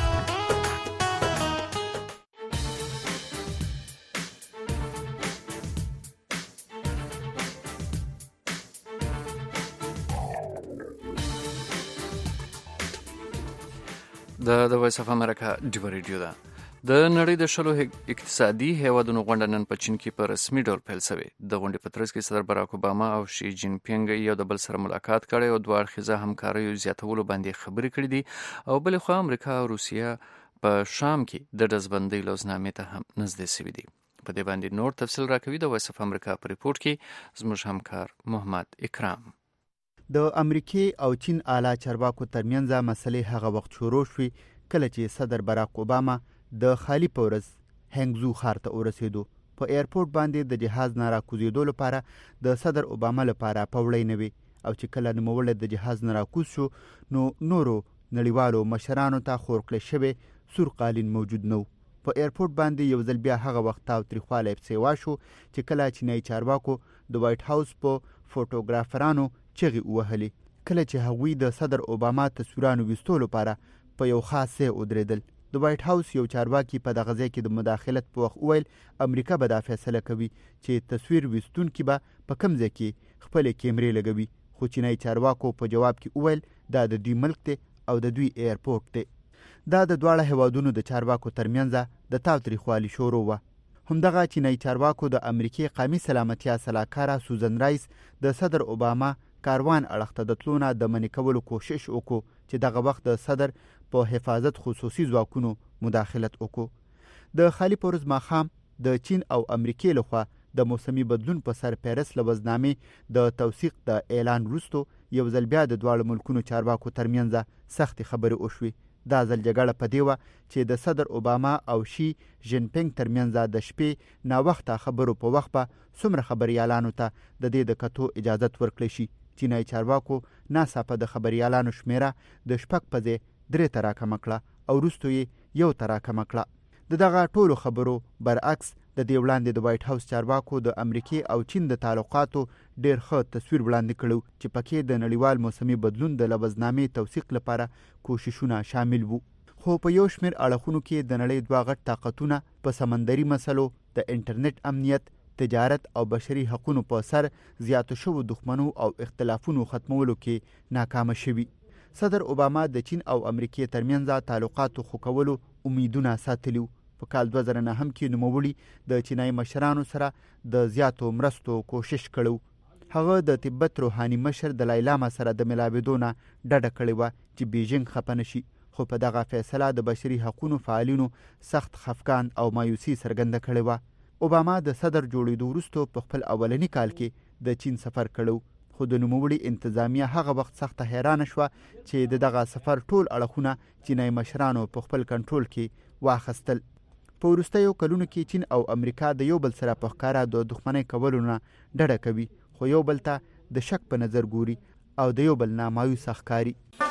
د د وایس اف امریکا ډیوه ریډیو ده. د نړۍ د شلو اقتصادي هیوادونو غونډه نن په چین کې په رسمي ډول پیل شوې. د غونډې په ترڅ کې صدر باراک اوباما او شي جین پینګ یو د بل سره ملاقات کړی او دوه اړخیزه همکاریو زیاتولو باندې خبرې کړې دي، او بلې خوا امریکا او روسیه په شام کې د ډزبندۍ لوزنامې ته هم نږدې شوي دي. په دې باندې نور تفصیل راکوي د وایس اف امریکا په ریپورت کې زموږ همکار محمد اکرام. د امریکې او چین اعلی چارواکو ترمنځ مسلې هغه وخت شروع شوې کله چې صدر باراک اوباما د خالی پورز هنګزو ښار ته ورسېدو. په ایرپورټ باندې د جهاز نه راکوزېدو لپاره د صدر اوباما لپاره پوړۍ نه وي، او چې کله نوموړی د جهاز نه راکوز شو نو نورو نړیوالو مشرانو ته خور کړی شوی سور قالین موجود نه و. په ایرپورټ باندې یو ځل بیا هغه وخت تاوتریخوالی پسې واشو چې کله چینایي چارواکو د وایټ هاوس په فوټوګرافرانو چغې ووهلې کله چې هغوی د صدر اوباما تصویرانو ویستو لپاره په یو خاص ځای ودرېدل. د وایټ هاوس یو چارواکي په دغه ځای کې د مداخلت په وخت وویل امریکا به دا فیصله کوي چې تصویر ویستونکي به په کوم ځای کې خپلې کیمرې لګوي، خو چینایي چارواکو په جواب کې وویل دا د دوی ملک دی او د دوی ایرپورټ دی. دا د دواړه هیوادونو د چارواکو ترمنځ د تاوتریخوالي شروع وه. همدغه چینایي چارواکو د امریکې قومي سلامتیا سلاکاره سوزن رایس د صدر اوباما کاروان اړخ ته د تلو نه د منع کولو کوشش وکړو چې دغه وخت د صدر په حفاظت خصوصي ځواکونو مداخلت وکړو. د خالی پورز ماښام د چین او امریکې لخوا د موسمي بدلون په سر پیرس لوزنامې د توثیق د اعلان وروسته یو ځل بیا د دواړو ملکونو چارواکو ترمنځ سختې خبرې وشوې. دا ځل جګړه په دې وه چې د صدر اوباما او شي جین پینګ ترمنځ د شپې ناوخته خبرو په وخت به څومره خبریالانو ته د دې د کتو اجازت ورکړی شي. چینایي چارواکو ناڅاپه د خبریالانو شمیره د شپږ په ځای درې ته راکمه کړه او وروسته یې یو ته راکمه کړه. د دغه ټولو خبرو برعکس د دې وړاندې د وایټ هاوس چارواکو د امریکې او چین د تعلقاتو ډېر ښه تصویر وړاندې کړو چې پکې د نړیوال موسمي بدلون د لوزنامې توثیق لپاره کوششونه شامل وو. خو په یو شمېر اړخونو کې د نړۍ دوه غټ طاقتونه په سمندري مسلو، د انټرنیټ امنیت، تجارت او بشري حقونو په سر زیاتو شوو دښمنو او اختلافونو ختمولو کې ناکامه شوي. صدر اوباما د چین او امریکې ترمنځ تعلقاتو ښه کولو امیدونه ساتلي وو. په کال دوه زره نهم کې نوموړي د چینایي مشرانو سره د زیاتو مرستو کوشش کړو. هغه د تبت روحاني مشر دلای لاما سره د ملاوېدو نه ډډه کړې وه چې بیژنګ خفه نه شي، خو په دغه فیصله د بشري حقونو فعالینو سخت خفګان او مایوسي څرګنده کړې وه. اوباما د صدر جوړېدو وروسته په خپل اولني کال کې د چین سفر کړو، خو د نوموړي انتظامیه هغه وخت سخته حیرانه شوه چې د دغه سفر ټول اړخونه چینایي مشرانو په خپل کنټرول کې واخیستل. په وروستیو کلونو کې چین او امریکا د یو بل سره په ښکاره د دښمنۍ کولو نه ډډه کوي، خو یو بل ته د شک په نظر ګوري او د یو بل نه مایوسه ښکاري.